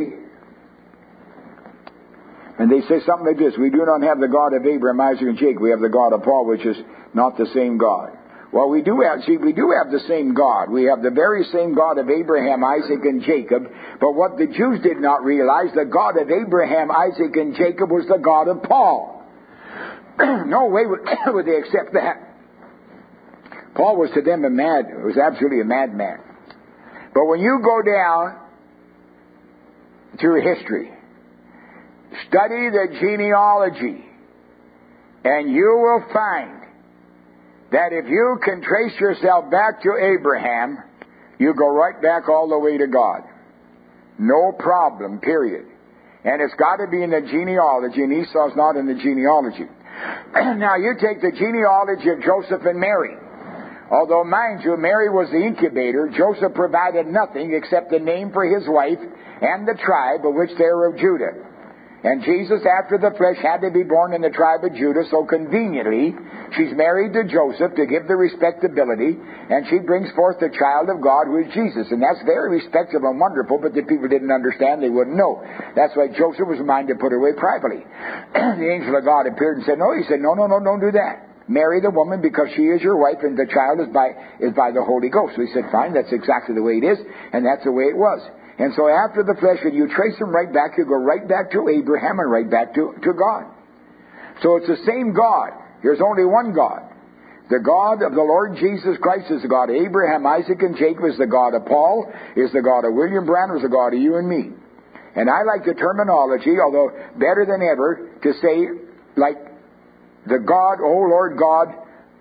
And they say something like this, we do not have the God of Abraham, Isaac, and Jacob. We have the God of Paul, which is not the same God. Well, we do have, see, we do have the same God. We have the very same God of Abraham, Isaac, and Jacob. But what the Jews did not realize, the God of Abraham, Isaac, and Jacob was the God of Paul. No way would, would they accept that. Paul was to them a mad, was absolutely a madman. But when you go down through history, study the genealogy, and you will find that if you can trace yourself back to Abraham, you go right back all the way to God. No problem, period. And it's got to be in the genealogy, and Esau's not in the genealogy. Now, you take the genealogy of Joseph and Mary. Although, mind you, Mary was the incubator, Joseph provided nothing except the name for his wife and the tribe of which they were of Judah. And Jesus, after the flesh, had to be born in the tribe of Judah, so conveniently, she's married to Joseph to give the respectability, and she brings forth the child of God who is Jesus. And that's very respectable and wonderful, but the people didn't understand, they wouldn't know. That's why Joseph was minded to put her away privately. The angel of God appeared and said, no, he said, no, no, no, don't do that. Marry the woman because she is your wife and the child is by is by the Holy Ghost. So he said, fine, that's exactly the way it is, and that's the way it was. And so after the flesh, when you trace them right back, you go right back to Abraham and right back to, to God. So it's the same God. There's only one God. The God of the Lord Jesus Christ is the God of Abraham, Isaac, and Jacob, is the God of Paul, is the God of William Branham, is the God of you and me. And I like the terminology, although better than ever, to say, like, the God, oh Lord God,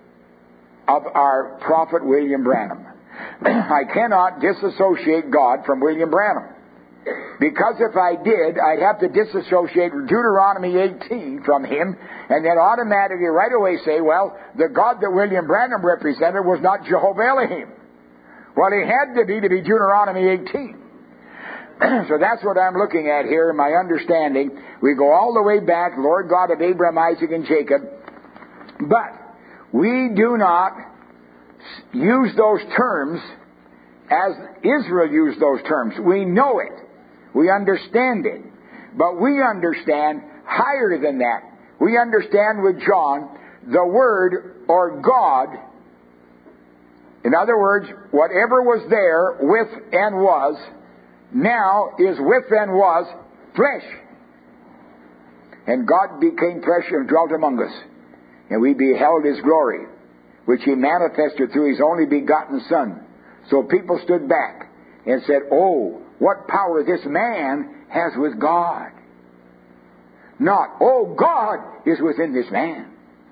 of our prophet William Branham. I cannot disassociate God from William Branham. Because if I did, I'd have to disassociate Deuteronomy eighteen from him, and then automatically right away say, well, the God that William Branham represented was not Jehovah Elohim. Well, he had to be to be Deuteronomy eighteen. So that's what I'm looking at here in my understanding. We go all the way back, Lord God of Abraham, Isaac, and Jacob. But we do not use those terms as Israel used those terms. We know it. We understand it. But we understand higher than that. We understand with John the Word or God. In other words, whatever was there with and was, now is with and was flesh. And God became flesh and dwelt among us. And we beheld His glory, which He manifested through His only begotten Son. So people stood back and said, oh, what power this man has with God. Not, oh, God is within this man.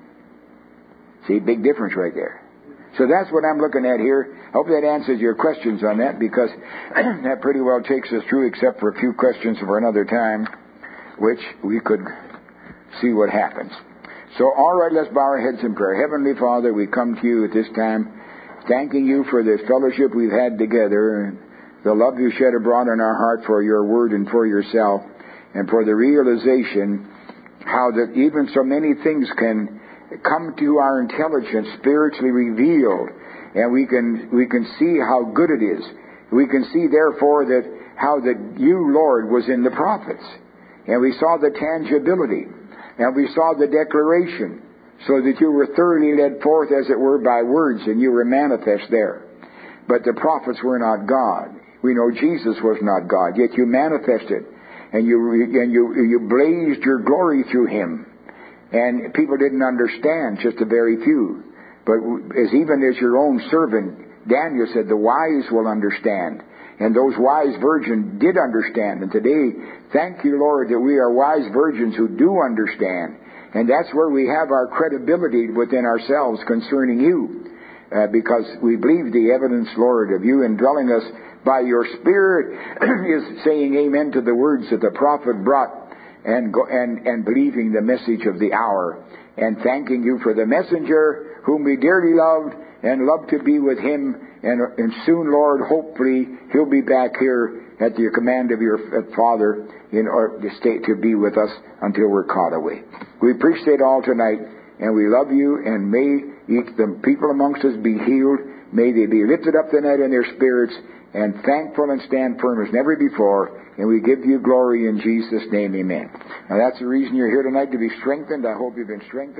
See, big difference right there. So that's what I'm looking at here. I hope that answers your questions on that, because that pretty well takes us through, except for a few questions for another time, which we could see what happens. So, all right, let's bow our heads in prayer. Heavenly Father, we come to you at this time, thanking you for this fellowship we've had together, and the love you shed abroad in our heart for your word and for yourself, and for the realization how that even so many things can come to our intelligence, spiritually revealed, and we can we can see how good it is. We can see, therefore, that how that you, Lord, was in the prophets, and we saw the tangibility, and we saw the declaration, so that you were thoroughly led forth, as it were, by words, and you were manifest there. But the prophets were not God. We know Jesus was not God, yet you manifested, and you and you you blazed your glory through him. And people didn't understand, just a very few. But as even as your own servant Daniel said, the wise will understand. And those wise virgins did understand. And today, thank you, Lord, that we are wise virgins who do understand. And that's where we have our credibility within ourselves concerning you. Uh, because we believe the evidence, Lord, of you indwelling us by your Spirit is saying amen to the words that the prophet brought, and, go, and, and believing the message of the hour, and thanking you for the messenger whom we dearly loved and love to be with him. And, and soon, Lord, hopefully he'll be back here at the command of your Father in order to stay to be with us until we're caught away. We appreciate all tonight, and we love you, and may each, the people amongst us be healed. May they be lifted up tonight in their spirits, and thankful and stand firm as never before. And we give you glory in Jesus' name, amen. Now that's the reason you're here tonight, to be strengthened. I hope you've been strengthened.